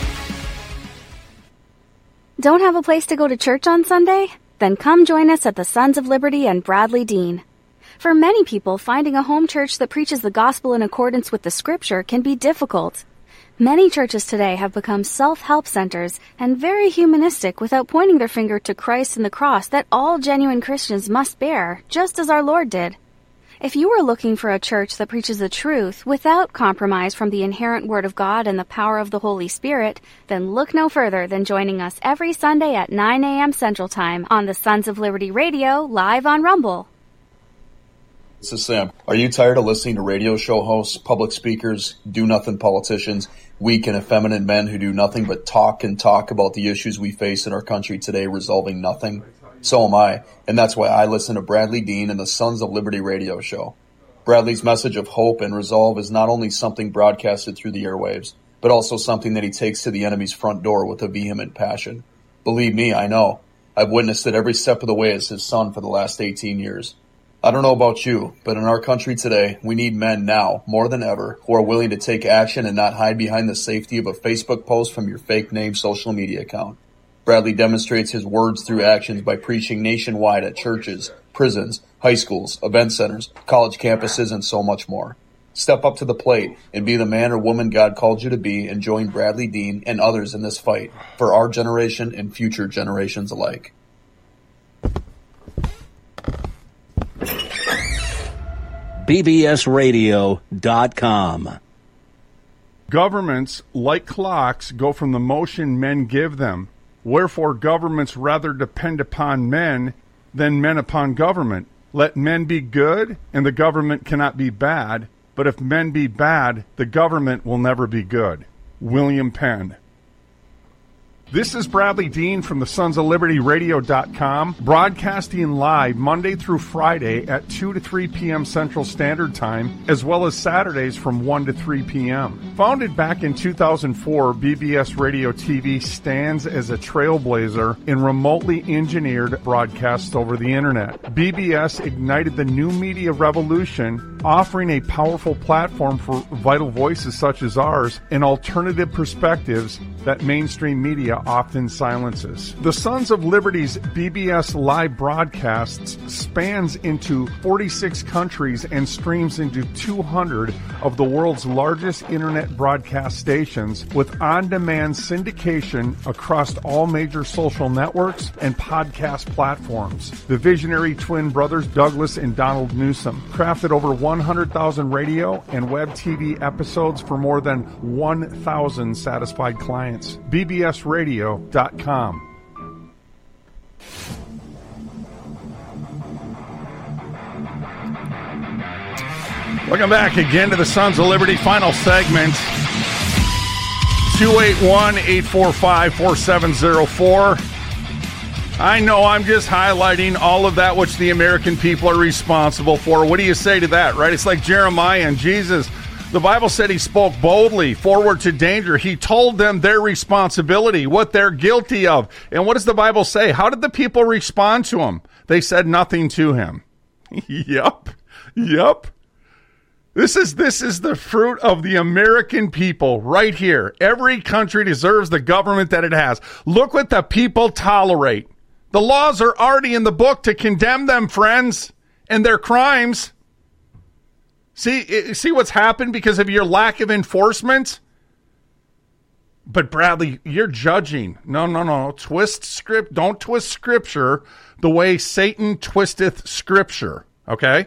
Don't have a place to go to church on Sunday? Then come join us at the Sons of Liberty and Bradley Dean. For many people, finding a home church that preaches the gospel in accordance with the scripture can be difficult. Many churches today have become self-help centers and very humanistic without pointing their finger to Christ and the cross that all genuine Christians must bear, just as our Lord did. If you are looking for a church that preaches the truth without compromise from the inherent Word of God and the power of the Holy Spirit, then look no further than joining us every Sunday at 9 a.m. Central Time on the Sons of Liberty Radio, live on Rumble. This is Sam. Are you tired of listening to radio show hosts, public speakers, do-nothing politicians, weak and effeminate men who do nothing but talk and talk about the issues we face in our country today, resolving nothing? So am I, and that's why I listen to Bradley Dean and the Sons of Liberty radio show. Bradley's message of hope and resolve is not only something broadcasted through the airwaves, but also something that he takes to the enemy's front door with a vehement passion. Believe me, I know. I've witnessed it every step of the way as his son for the last 18 years. I don't know about you, but in our country today, we need men now, more than ever, who are willing to take action and not hide behind the safety of a Facebook post from your fake name social media account. Bradley demonstrates his words through actions by preaching nationwide at churches, prisons, high schools, event centers, college campuses, and so much more. Step up to the plate and be the man or woman God called you to be and join Bradley Dean and others in this fight for our generation and future generations alike. bbsradio.com. Governments, like clocks, go from the motion men give them. Wherefore governments rather depend upon men than men upon government. Let men be good, and the government cannot be bad. But if men be bad, the government will never be good. William Penn. This is Bradley Dean from the Sons of Liberty Radio.com, broadcasting live Monday through Friday at 2 to 3 p.m. Central Standard Time, as well as Saturdays from 1 to 3 p.m. Founded back in 2004, BBS Radio TV stands as a trailblazer in remotely engineered broadcasts over the Internet. BBS ignited the new media revolution, offering a powerful platform for vital voices such as ours and alternative perspectives that mainstream media often silences. The Sons of Liberty's BBS live broadcasts spans into 46 countries and streams into 200 of the world's largest internet broadcast stations with on-demand syndication across all major social networks and podcast platforms. The visionary twin brothers Douglas and Donald Newsom crafted over 100,000 radio and web TV episodes for more than 1,000 satisfied clients. bbsradio.com. Welcome back again to the Sons of Liberty final segment. 281-845-4704. I know I'm just highlighting all of that which the American people are responsible for. What do you say to that, right? It's like Jeremiah and Jesus. The Bible said he spoke boldly, forward to danger. He told them their responsibility, what they're guilty of. And what does the Bible say? How did the people respond to him? They said nothing to him. Yep. This is the fruit of the American people right here. Every country deserves the government that it has. Look what the people tolerate. The laws are already in the book to condemn them, friends, and their crimes. See what's happened because of your lack of enforcement? But Bradley, you're judging. No. Don't twist scripture the way Satan twisteth scripture. Okay?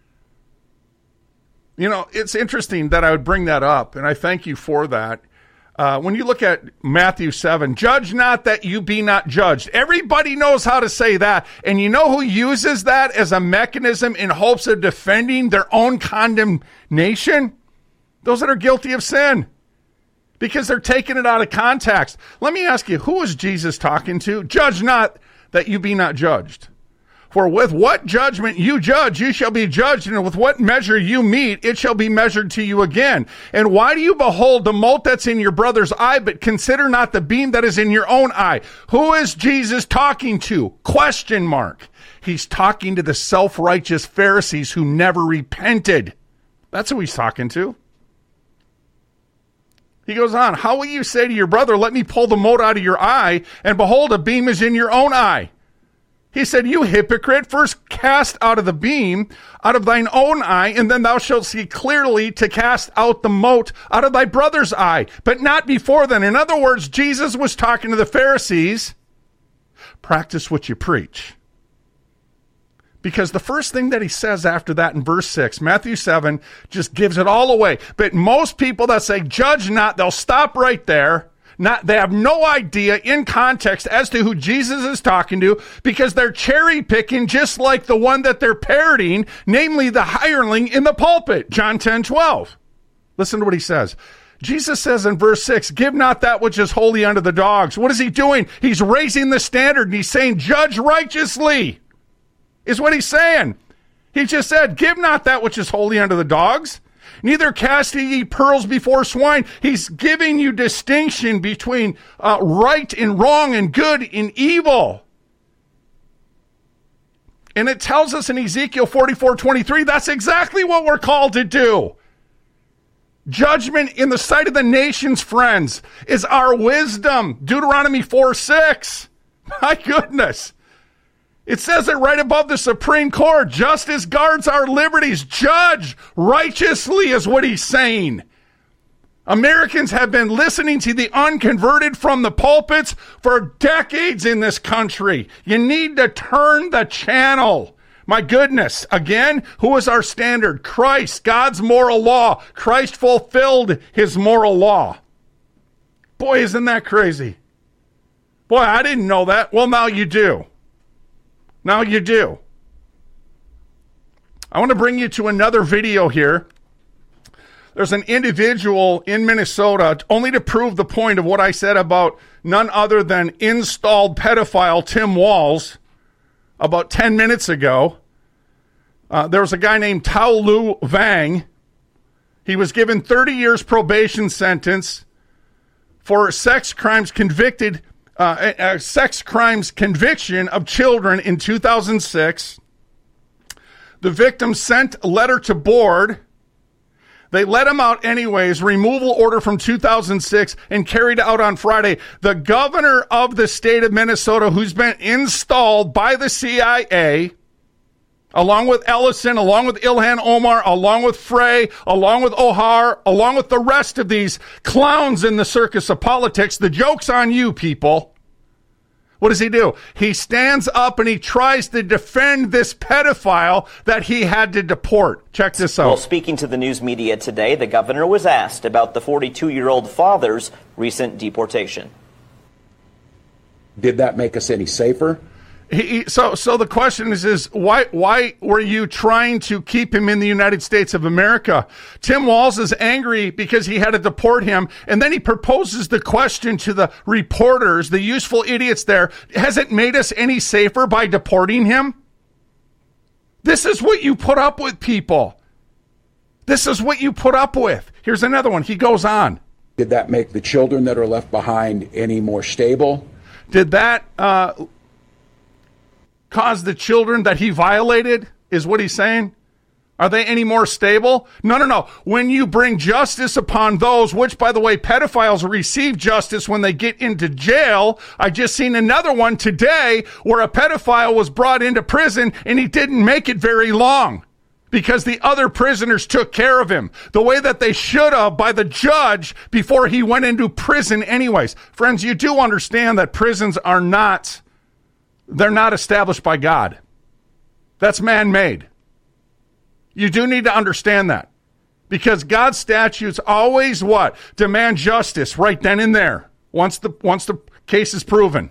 You know, it's interesting that I would bring that up, and I thank you for that. When you look at Matthew 7, judge not that you be not judged. Everybody knows how to say that. And you know who uses that as a mechanism in hopes of defending their own condemnation? Those that are guilty of sin. Because they're taking it out of context. Let me ask you, who is Jesus talking to? Judge not that you be not judged. For with what judgment you judge, you shall be judged, and with what measure you mete, it shall be measured to you again. And why do you behold the mote that's in your brother's eye, but consider not the beam that is in your own eye? Who is Jesus talking to? Question mark. He's talking to the self-righteous Pharisees who never repented. That's who he's talking to. He goes on, how will you say to your brother, let me pull the mote out of your eye, and behold, a beam is in your own eye? He said, you hypocrite, first cast out of the beam out of thine own eye, and then thou shalt see clearly to cast out the mote out of thy brother's eye, but not before then. In other words, Jesus was talking to the Pharisees, practice what you preach. Because the first thing that he says after that in verse 6, Matthew 7, just gives it all away. But most people that say, judge not, they'll stop right there. They have no idea in context as to who Jesus is talking to, because they're cherry picking just like the one that they're parroting, namely the hireling in the pulpit, John 10:12. Listen to what he says. Jesus says in verse 6, give not that which is holy unto the dogs. What is he doing? He's raising the standard, and he's saying, judge righteously, is what he's saying. He just said, give not that which is holy unto the dogs. Neither cast ye pearls before swine. He's giving you distinction between right and wrong and good and evil. And it tells us in Ezekiel 44:23, that's exactly what we're called to do. Judgment in the sight of the nations, friends, is our wisdom. Deuteronomy 4:6. My goodness. It says it right above the Supreme Court. Justice guards our liberties. Judge righteously is what he's saying. Americans have been listening to the unconverted from the pulpits for decades in this country. You need to turn the channel. My goodness. Again, who is our standard? Christ, God's moral law. Christ fulfilled his moral law. Boy, isn't that crazy? Boy, I didn't know that. Well, now you do. Now you do. I want to bring you to another video here. There's an individual in Minnesota, only to prove the point of what I said about none other than installed pedophile Tim Walz about 10 minutes ago. There was a guy named Tao Lu Vang. He was given 30 years probation sentence for sex crimes conviction of children in 2006. The victim sent a letter to board. They let him out anyways, removal order from 2006, and carried out on Friday. The governor of the state of Minnesota, who's been installed by the CIA, along with Ellison, along with Ilhan Omar, along with Frey, along with Ohar, along with the rest of these clowns in the circus of politics. The joke's on you, people. What does he do? He stands up and he tries to defend this pedophile that he had to deport. Check this out. Well, speaking to the news media today, the governor was asked about the 42-year-old father's recent deportation. Did that make us any safer? So the question is why were you trying to keep him in the United States of America? Tim Walz is angry because he had to deport him, and then he proposes the question to the reporters, the useful idiots there, has it made us any safer by deporting him? This is what you put up with, people. This is what you put up with. Here's another one. He goes on. Did that make the children that are left behind any more stable? Did that cause the children that he violated, is what he's saying? Are they any more stable? No. When you bring justice upon those, which, by the way, pedophiles receive justice when they get into jail. I just seen another one today where a pedophile was brought into prison and he didn't make it very long because the other prisoners took care of him the way that they should have by the judge before he went into prison anyways. Friends, you do understand that prisons are not... They're not established by God. That's man-made. You do need to understand that. Because God's statutes always what? Demand justice right then and there, once the case is proven.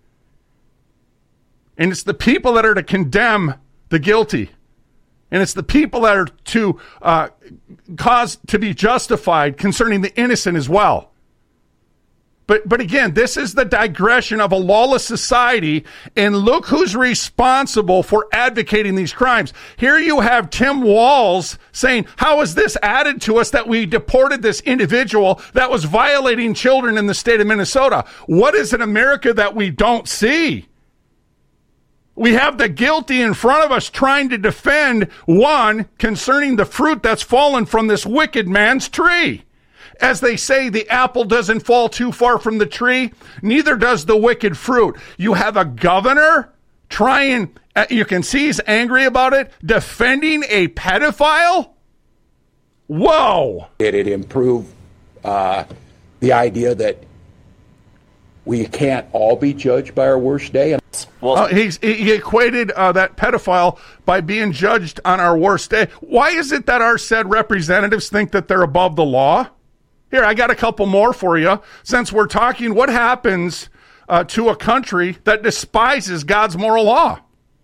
And it's the people that are to condemn the guilty. And it's the people that are to cause to be justified concerning the innocent as well. But again, this is the digression of a lawless society, and look who's responsible for advocating these crimes. Here you have Tim Walz saying, how is this added to us that we deported this individual that was violating children in the state of Minnesota? What is in America that we don't see? We have the guilty in front of us trying to defend one concerning the fruit that's fallen from this wicked man's tree. As they say, the apple doesn't fall too far from the tree, neither does the wicked fruit. You have a governor trying, you can see he's angry about it, defending a pedophile? Whoa! Did it improve the idea that we can't all be judged by our worst day? He equated that pedophile by being judged on our worst day. Why is it that our said representatives think that they're above the law? Here, I got a couple more for you. Since we're talking, what happens to a country that despises God's moral law?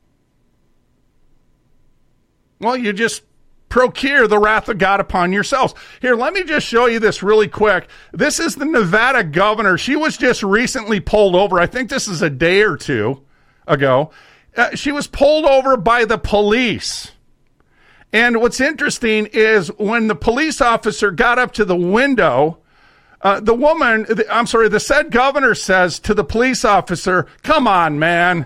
Well, you just procure the wrath of God upon yourselves. Here, let me just show you this really quick. This is the Nevada governor. She was just recently pulled over. I think this is a day or two ago. She was pulled over by the police. And what's interesting is when the police officer got up to the window, the said governor says to the police officer, "Come on, man."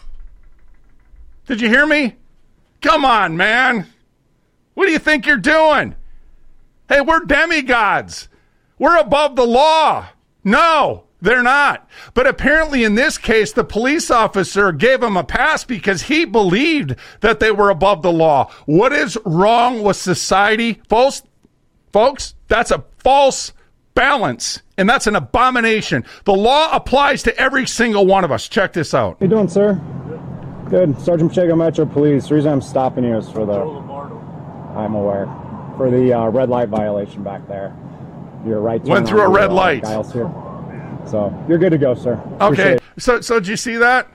Did you hear me? Come on, man. What do you think you're doing? Hey, we're demigods. We're above the law. No, they're not. But apparently in this case, the police officer gave him a pass because he believed that they were above the law. What is wrong with society? Folks, that's a false balance, and that's an abomination. The law applies to every single one of us. Check this out. How you doing, sir? Good. Sergeant Pacheco, Metro Police. The reason I'm stopping you is for I'm aware, for the red light violation back there. Your right turn went through a red light. Guys here. So you're good to go, sir. Okay, so did you see that?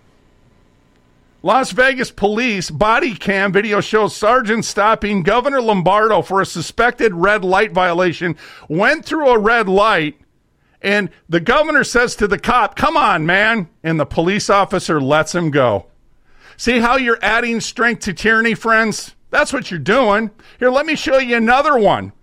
Las Vegas police body cam video shows sergeant stopping Governor Lombardo for a suspected red light violation. Went through a red light, and the governor says to the cop, "Come on, man," and the police officer lets him go. See how you're adding strength to tyranny, friends? That's what you're doing. Here, let me show you another one.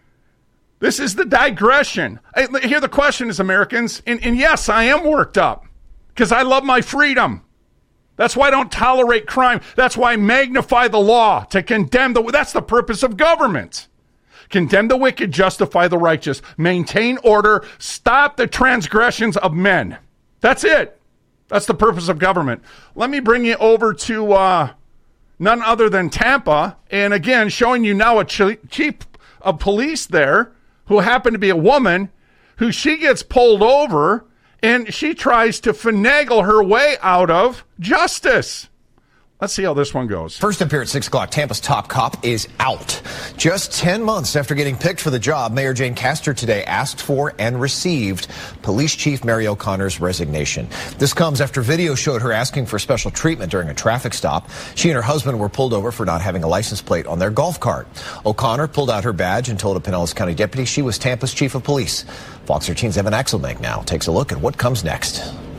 This is the digression. Here the question is, Americans, and yes, I am worked up because I love my freedom. That's why I don't tolerate crime. That's why I magnify the law to condemn that's the purpose of government. Condemn the wicked, justify the righteous, maintain order, stop the transgressions of men. That's it. That's the purpose of government. Let me bring you over to none other than Tampa, and again, showing you now a chief of police there who happened to be a woman who she gets pulled over and she tries to finagle her way out of justice. Let's see how this one goes. First up here at 6 o'clock, Tampa's top cop is out. Just 10 months after getting picked for the job, Mayor Jane Castor today asked for and received Police Chief Mary O'Connor's resignation. This comes after video showed her asking for special treatment during a traffic stop. She and her husband were pulled over for not having a license plate on their golf cart. O'Connor pulled out her badge and told a Pinellas County deputy she was Tampa's chief of police. Fox 13's Evan Axelbank now takes a look at what comes next.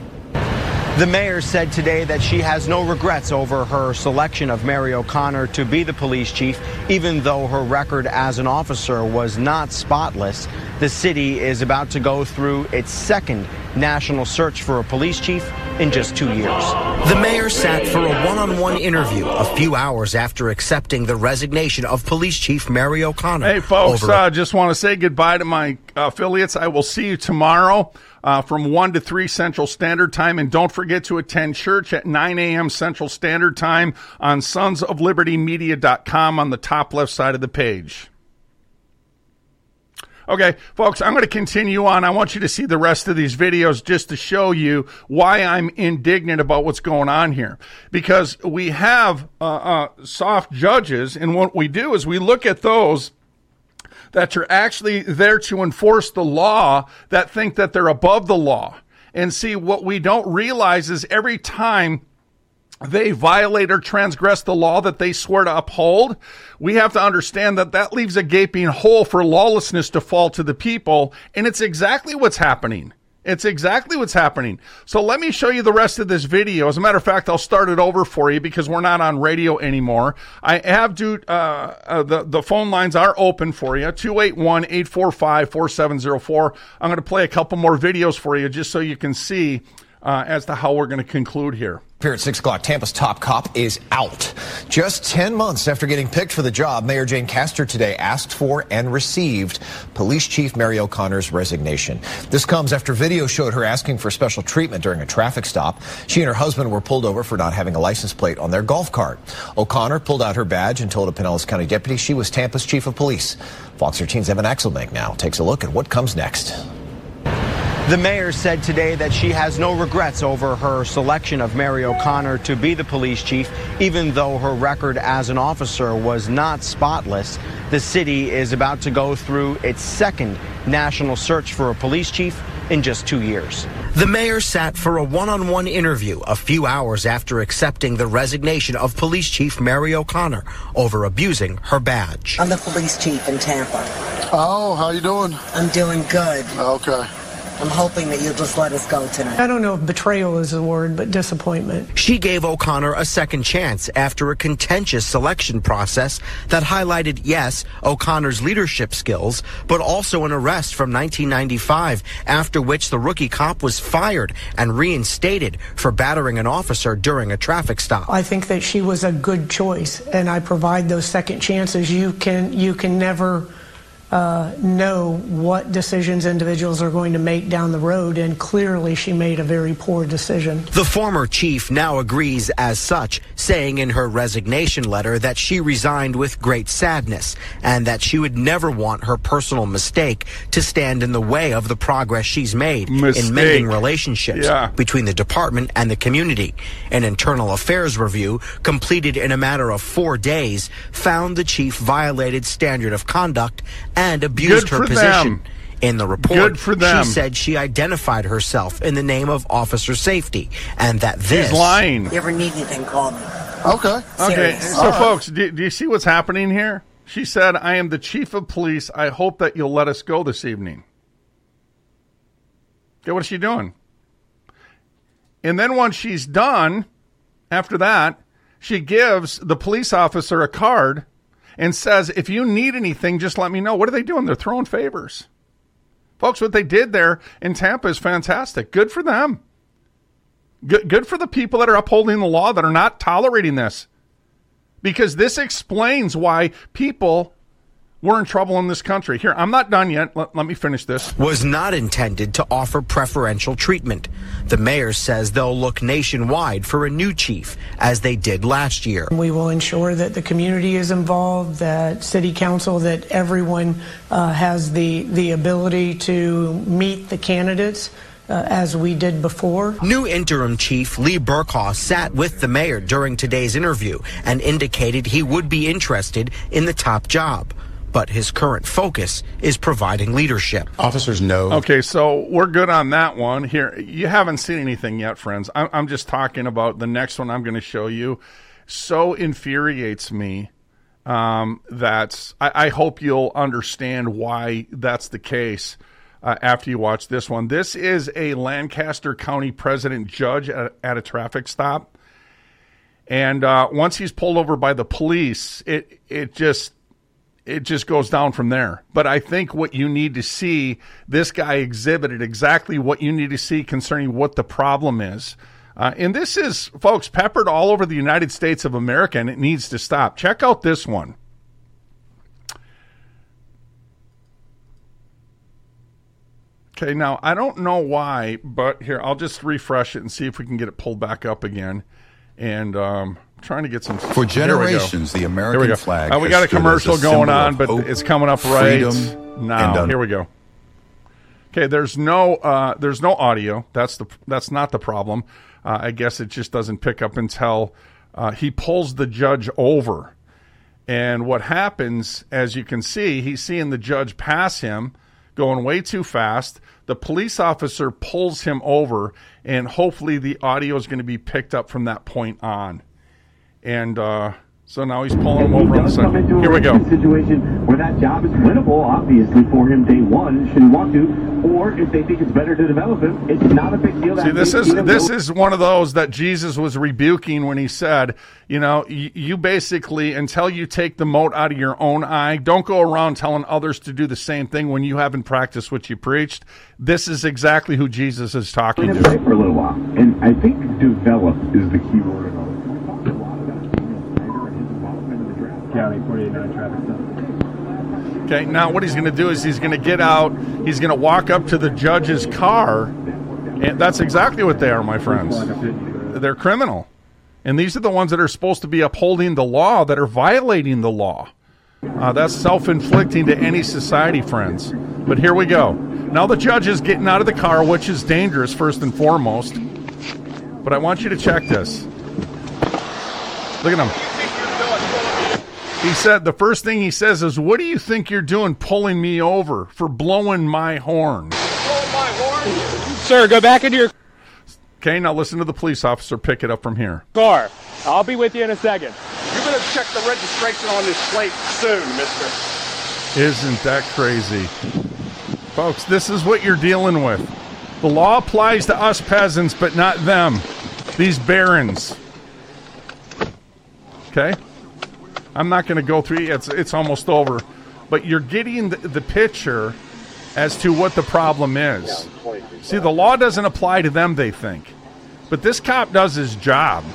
The mayor said today that she has no regrets over her selection of Mary O'Connor to be the police chief, even though her record as an officer was not spotless. The city is about to go through its second national search for a police chief in just 2 years. The mayor sat for a one-on-one interview a few hours after accepting the resignation of Police Chief Mary O'Connor. Hey, folks, just want to say goodbye to my affiliates. I will see you tomorrow from 1 to 3 Central Standard Time. And don't forget to attend church at 9 a.m. Central Standard Time on sonsoflibertymedia.com on the top left side of the page. Okay, folks, I'm going to continue on. I want you to see the rest of these videos just to show you why I'm indignant about what's going on here. Because we have soft judges, and what we do is we look at those that are actually there to enforce the law that think that they're above the law. And see, what we don't realize is every time they violate or transgress the law that they swear to uphold, we have to understand that that leaves a gaping hole for lawlessness to fall to the people. And it's exactly what's happening. It's exactly what's happening. So let me show you the rest of this video. As a matter of fact, I'll start it over for you because we're not on radio anymore. I have the phone lines are open for you, 281-845-4704. I'm going to play a couple more videos for you just so you can see as to how we're going to conclude here. Here at 6 o'clock, Tampa's top cop is out. Just 10 months after getting picked for the job, Mayor Jane Castor today asked for and received Police Chief Mary O'Connor's resignation. This comes after video showed her asking for special treatment during a traffic stop. She and her husband were pulled over for not having a license plate on their golf cart. O'Connor pulled out her badge and told a Pinellas County deputy she was Tampa's chief of police. Fox 13's Evan Axelbank now takes a look at what comes next. The mayor said today that she has no regrets over her selection of Mary O'Connor to be the police chief, even though her record as an officer was not spotless. The city is about to go through its second national search for a police chief in just 2 years. The mayor sat for a one-on-one interview a few hours after accepting the resignation of Police Chief Mary O'Connor over abusing her badge. I'm the police chief in Tampa. Oh, how you doing? I'm doing good. Okay. I'm hoping that you'll just let us go tonight. I don't know if betrayal is the word, but disappointment. She gave O'Connor a second chance after a contentious selection process that highlighted, yes, O'Connor's leadership skills, but also an arrest from 1995, after which the rookie cop was fired and reinstated for battering an officer during a traffic stop. I think that she was a good choice, and I provide those second chances. You can never know what decisions individuals are going to make down the road, and clearly she made a very poor decision. The former chief now agrees as such, saying in her resignation letter that she resigned with great sadness and that she would never want her personal mistake to stand in the way of the progress she's made in mending relationships between the department and the community. An internal affairs review completed in a matter of 4 days found the chief violated standard of conduct and abused her position. In the report, she said she identified herself in the name of officer safety and that this... She's lying. If you ever need anything, call me. Okay. Okay, so folks, do you see what's happening here? She said, I am the chief of police. I hope that you'll let us go this evening. Okay, what is she doing? And then once she's done, after that, she gives the police officer a card and says, if you need anything, just let me know. What are they doing? They're throwing favors. Folks, what they did there in Tampa is fantastic. Good for them. Good for the people that are upholding the law, that are not tolerating this. Because this explains why people were in trouble in this country. Here, I'm not done yet. Let me finish this. Was not intended to offer preferential treatment. The mayor says they'll look nationwide for a new chief, as they did last year. We will ensure that the community is involved, that city council, that everyone has the ability to meet the candidates as we did before. New interim chief Lee Burkhaw sat with the mayor during today's interview and indicated he would be interested in the top job. But his current focus is providing leadership. Officers know. Okay, so we're good on that one. Here, you haven't seen anything yet, friends. I'm just talking about the next one I'm going to show you. So infuriates me that I hope you'll understand why that's the case after you watch this one. This is a Lancaster County president judge at a traffic stop. And once he's pulled over by the police, it just goes down from there. But I think what you need to see, this guy exhibited exactly what you need to see concerning what the problem is. And this is, folks, peppered all over the United States of America, and it needs to stop. Check out this one. Okay, now, I don't know why, but here, I'll just refresh it and see if we can get it pulled back up again. And trying to get some... For generations, the American flag we got a commercial going on, but it's coming up right now. Here we go. Okay, there's no audio. That's not the problem. I guess it just doesn't pick up until he pulls the judge over. And what happens, as you can see, he's seeing the judge pass him, going way too fast. The police officer pulls him over, and hopefully the audio is going to be picked up from that point on. And so now he's pulling him over on the side. Here we go. Situation where that job is winnable, obviously, for him day one, should he want to, or if they think it's better to develop him, it's not a big deal. See, this is one of those that Jesus was rebuking when he said, you know, you basically, until you take the mote out of your own eye, don't go around telling others to do the same thing when you haven't practiced what you preached. This is exactly who Jesus is talking to. For a little while, and I think develop is the key word. County 49 traffic stop. Okay, now what he's going to do is he's going to get out, he's going to walk up to the judge's car, and that's exactly what they are, my friends. They're criminal. And these are the ones that are supposed to be upholding the law that are violating the law. That's self-inflicting to any society, friends. But here we go. Now the judge is getting out of the car, which is dangerous, first and foremost. But I want you to check this. Look at him. He said, the first thing he says is, what do you think you're doing pulling me over for blowing my horn? Blowing my horn? Sir, go back into your... Okay, now listen to the police officer pick it up from here. car. I'll be with you in a second. You're going to check the registration on this plate soon, mister. Isn't that crazy? Folks, this is what you're dealing with. The law applies to us peasants, but not them. These barons. Okay? I'm not going to go through it. It's almost over. But you're getting the picture as to what the problem is. See, the law doesn't apply to them, they think. But this cop does his job.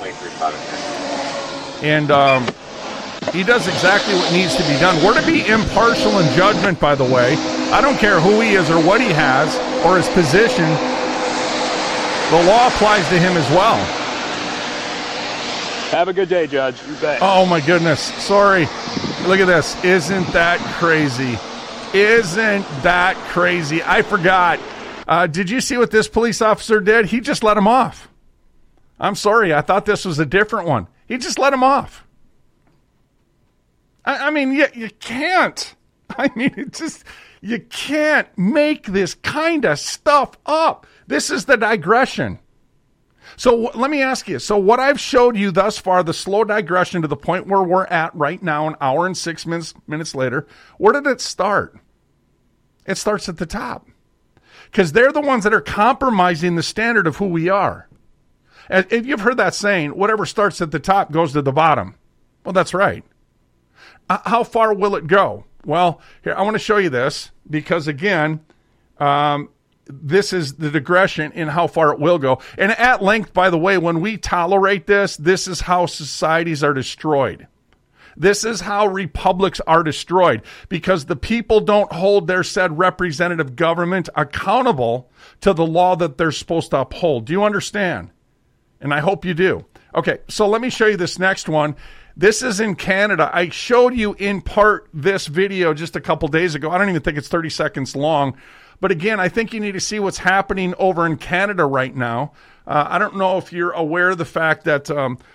And he does exactly what needs to be done. We're to be impartial in judgment, by the way. I don't care who he is or what he has or his position. The law applies to him as well. Have a good day, Judge. You bet. Oh, my goodness. Sorry. Look at this. Isn't that crazy? Isn't that crazy? I forgot. Did you see what this police officer did? He just let him off. I'm sorry. I thought this was a different one. He just let him off. I mean, you can't. I mean, it just, you can't make this kind of stuff up. This is the digression. So let me ask you, so what I've showed you thus far, the slow digression to the point where we're at right now, an hour and 6 minutes later, where did it start? It starts at the top. Because they're the ones that are compromising the standard of who we are. And you've heard that saying, whatever starts at the top goes to the bottom. Well, that's right. How far will it go? Well, here, I want to show you this because, again, this is the digression in how far it will go. And at length, by the way, when we tolerate this, this is how societies are destroyed. This is how republics are destroyed because the people don't hold their said representative government accountable to the law that they're supposed to uphold. Do you understand? And I hope you do. Okay, so let me show you this next one. This is in Canada. I showed you in part this video just a couple days ago. I don't even think it's 30 seconds long. But again, I think you need to see what's happening over in Canada right now. I don't know if you're aware of the fact that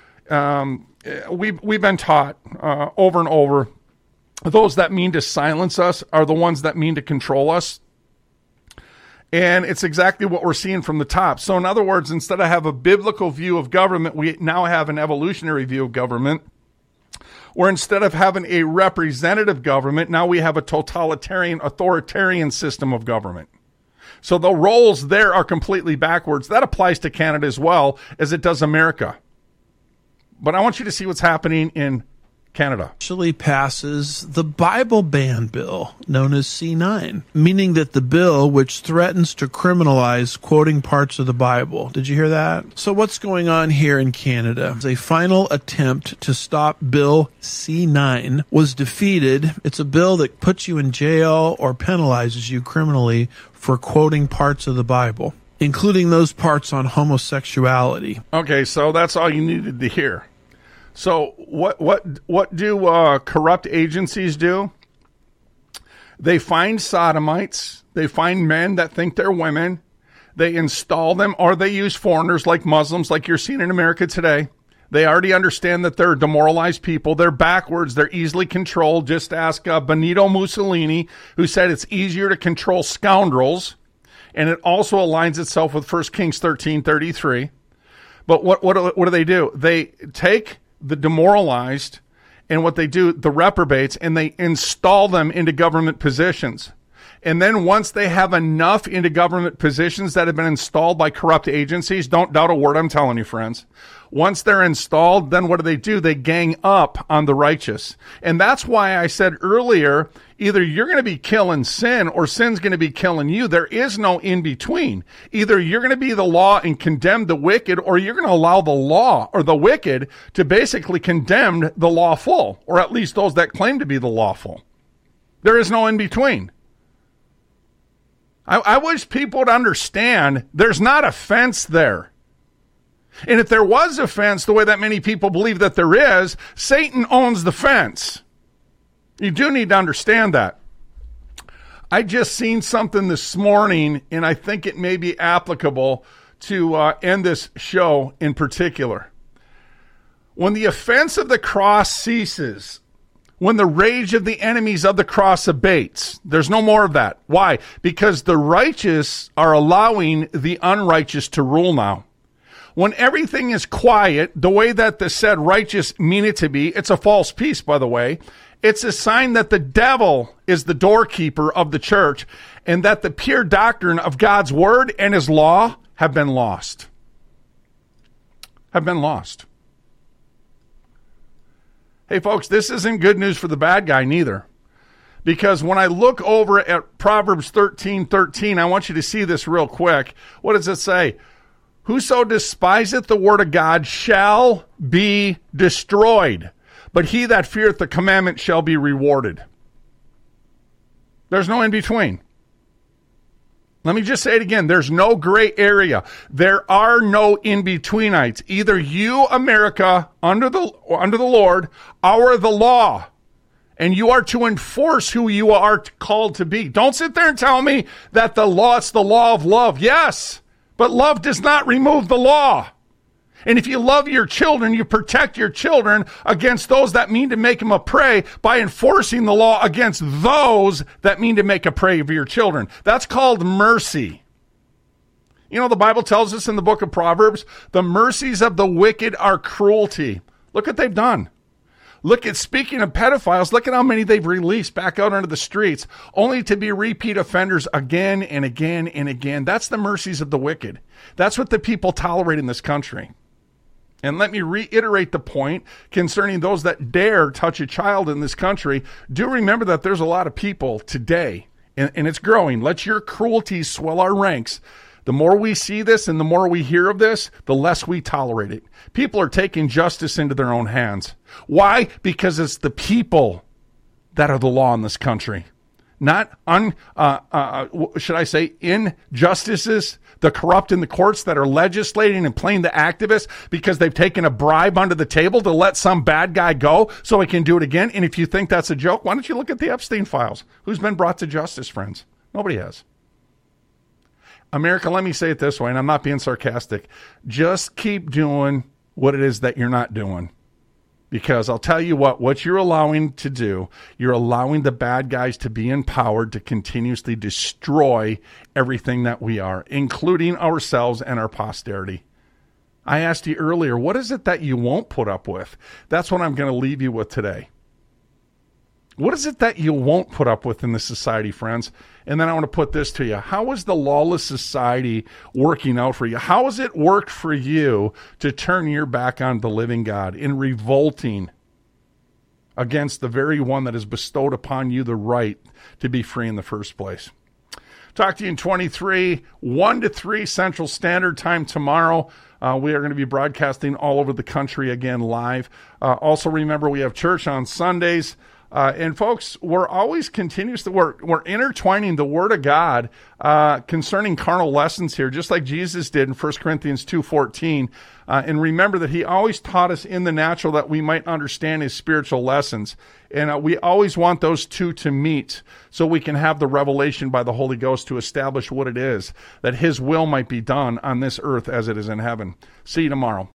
we've been taught over and over, those that mean to silence us are the ones that mean to control us. And it's exactly what we're seeing from the top. So in other words, instead of have a biblical view of government, we now have an evolutionary view of government. Where instead of having a representative government, now we have a totalitarian, authoritarian system of government. So the roles there are completely backwards. That applies to Canada as well as it does America. But I want you to see what's happening in Canada. Actually passes the Bible ban bill, known as C9, meaning that the bill which threatens to criminalize quoting parts of the Bible. Did you hear that? So what's going on here in Canada? A final attempt to stop Bill C9 was defeated. It's a bill that puts you in jail or penalizes you criminally for quoting parts of the Bible, including those parts on homosexuality. Okay, so that's all you needed to hear. So what do corrupt agencies do? They find sodomites. They find men that think they're women. They install them, or they use foreigners like Muslims, like you're seeing in America today. They already understand that they're demoralized people. They're backwards. They're easily controlled. Just ask Benito Mussolini, who said it's easier to control scoundrels. And it also aligns itself with 1 Kings 13:33. But what do? They take the demoralized and what they do, the reprobates, and they install them into government positions. And then once they have enough into government positions that have been installed by corrupt agencies, don't doubt a word I'm telling you, friends. Once they're installed, then what do? They gang up on the righteous. And that's why I said earlier, either you're going to be killing sin or sin's going to be killing you. There is no in between. Either you're going to be the law and condemn the wicked, or you're going to allow the law or the wicked to basically condemn the lawful, or at least those that claim to be the lawful. There is no in between. I wish people would understand there's not a fence there. And if there was a fence, the way that many people believe that there is, Satan owns the fence. You do need to understand that. I just seen something this morning, and I think it may be applicable to end this show in particular. When the offense of the cross ceases, when the rage of the enemies of the cross abates, there's no more of that. Why? Because the righteous are allowing the unrighteous to rule now. When everything is quiet, the way that the said righteous mean it to be, it's a false peace, by the way. It's a sign that the devil is the doorkeeper of the church and that the pure doctrine of God's word and his law have been lost. Have been lost. Hey, folks, this isn't good news for the bad guy neither. Because when I look over at Proverbs 13:13, I want you to see this real quick. What does it say? Whoso despiseth the word of God shall be destroyed, but he that feareth the commandment shall be rewarded. There's no in between. Let me just say it again. There's no gray area. There are no in-betweenites. Either you, America, under the Lord, are the law. And you are to enforce who you are called to be. Don't sit there and tell me that it's the law of love. Yes, but love does not remove the law. And if you love your children, you protect your children against those that mean to make them a prey by enforcing the law against those that mean to make a prey of your children. That's called mercy. You know, the Bible tells us in the book of Proverbs, the mercies of the wicked are cruelty. Look what they've done. Speaking of pedophiles, look at how many they've released back out onto the streets, only to be repeat offenders again and again and again. That's the mercies of the wicked. That's what the people tolerate in this country. And let me reiterate the point concerning those that dare touch a child in this country. Do remember that there's a lot of people today, and it's growing. Let your cruelty swell our ranks. The more we see this and the more we hear of this, the less we tolerate it. People are taking justice into their own hands. Why? Because it's the people that are the law in this country. Not injustices, the corrupt in the courts that are legislating and playing the activists because they've taken a bribe under the table to let some bad guy go so he can do it again. And if you think that's a joke, why don't you look at the Epstein files? Who's been brought to justice, friends? Nobody has. America, let me say it this way, and I'm not being sarcastic. Just keep doing what it is that you're not doing. Because I'll tell you what you're allowing to do, you're allowing the bad guys to be empowered to continuously destroy everything that we are, including ourselves and our posterity. I asked you earlier, what is it that you won't put up with? That's what I'm going to leave you with today. What is it that you won't put up with in this society, friends? And then I want to put this to you. How is the lawless society working out for you? How has it worked for you to turn your back on the living God in revolting against the very one that has bestowed upon you the right to be free in the first place? Talk to you in 23, 1 to 3 Central Standard Time tomorrow. We are going to be broadcasting all over the country again live. Also remember, we have church on Sundays. And folks, we're always continuously, we're intertwining the Word of God concerning carnal lessons here, just like Jesus did in 1 Corinthians 2:14. And remember that he always taught us in the natural that we might understand his spiritual lessons. And we always want those two to meet so we can have the revelation by the Holy Ghost to establish what it is, that his will might be done on this earth as it is in heaven. See you tomorrow.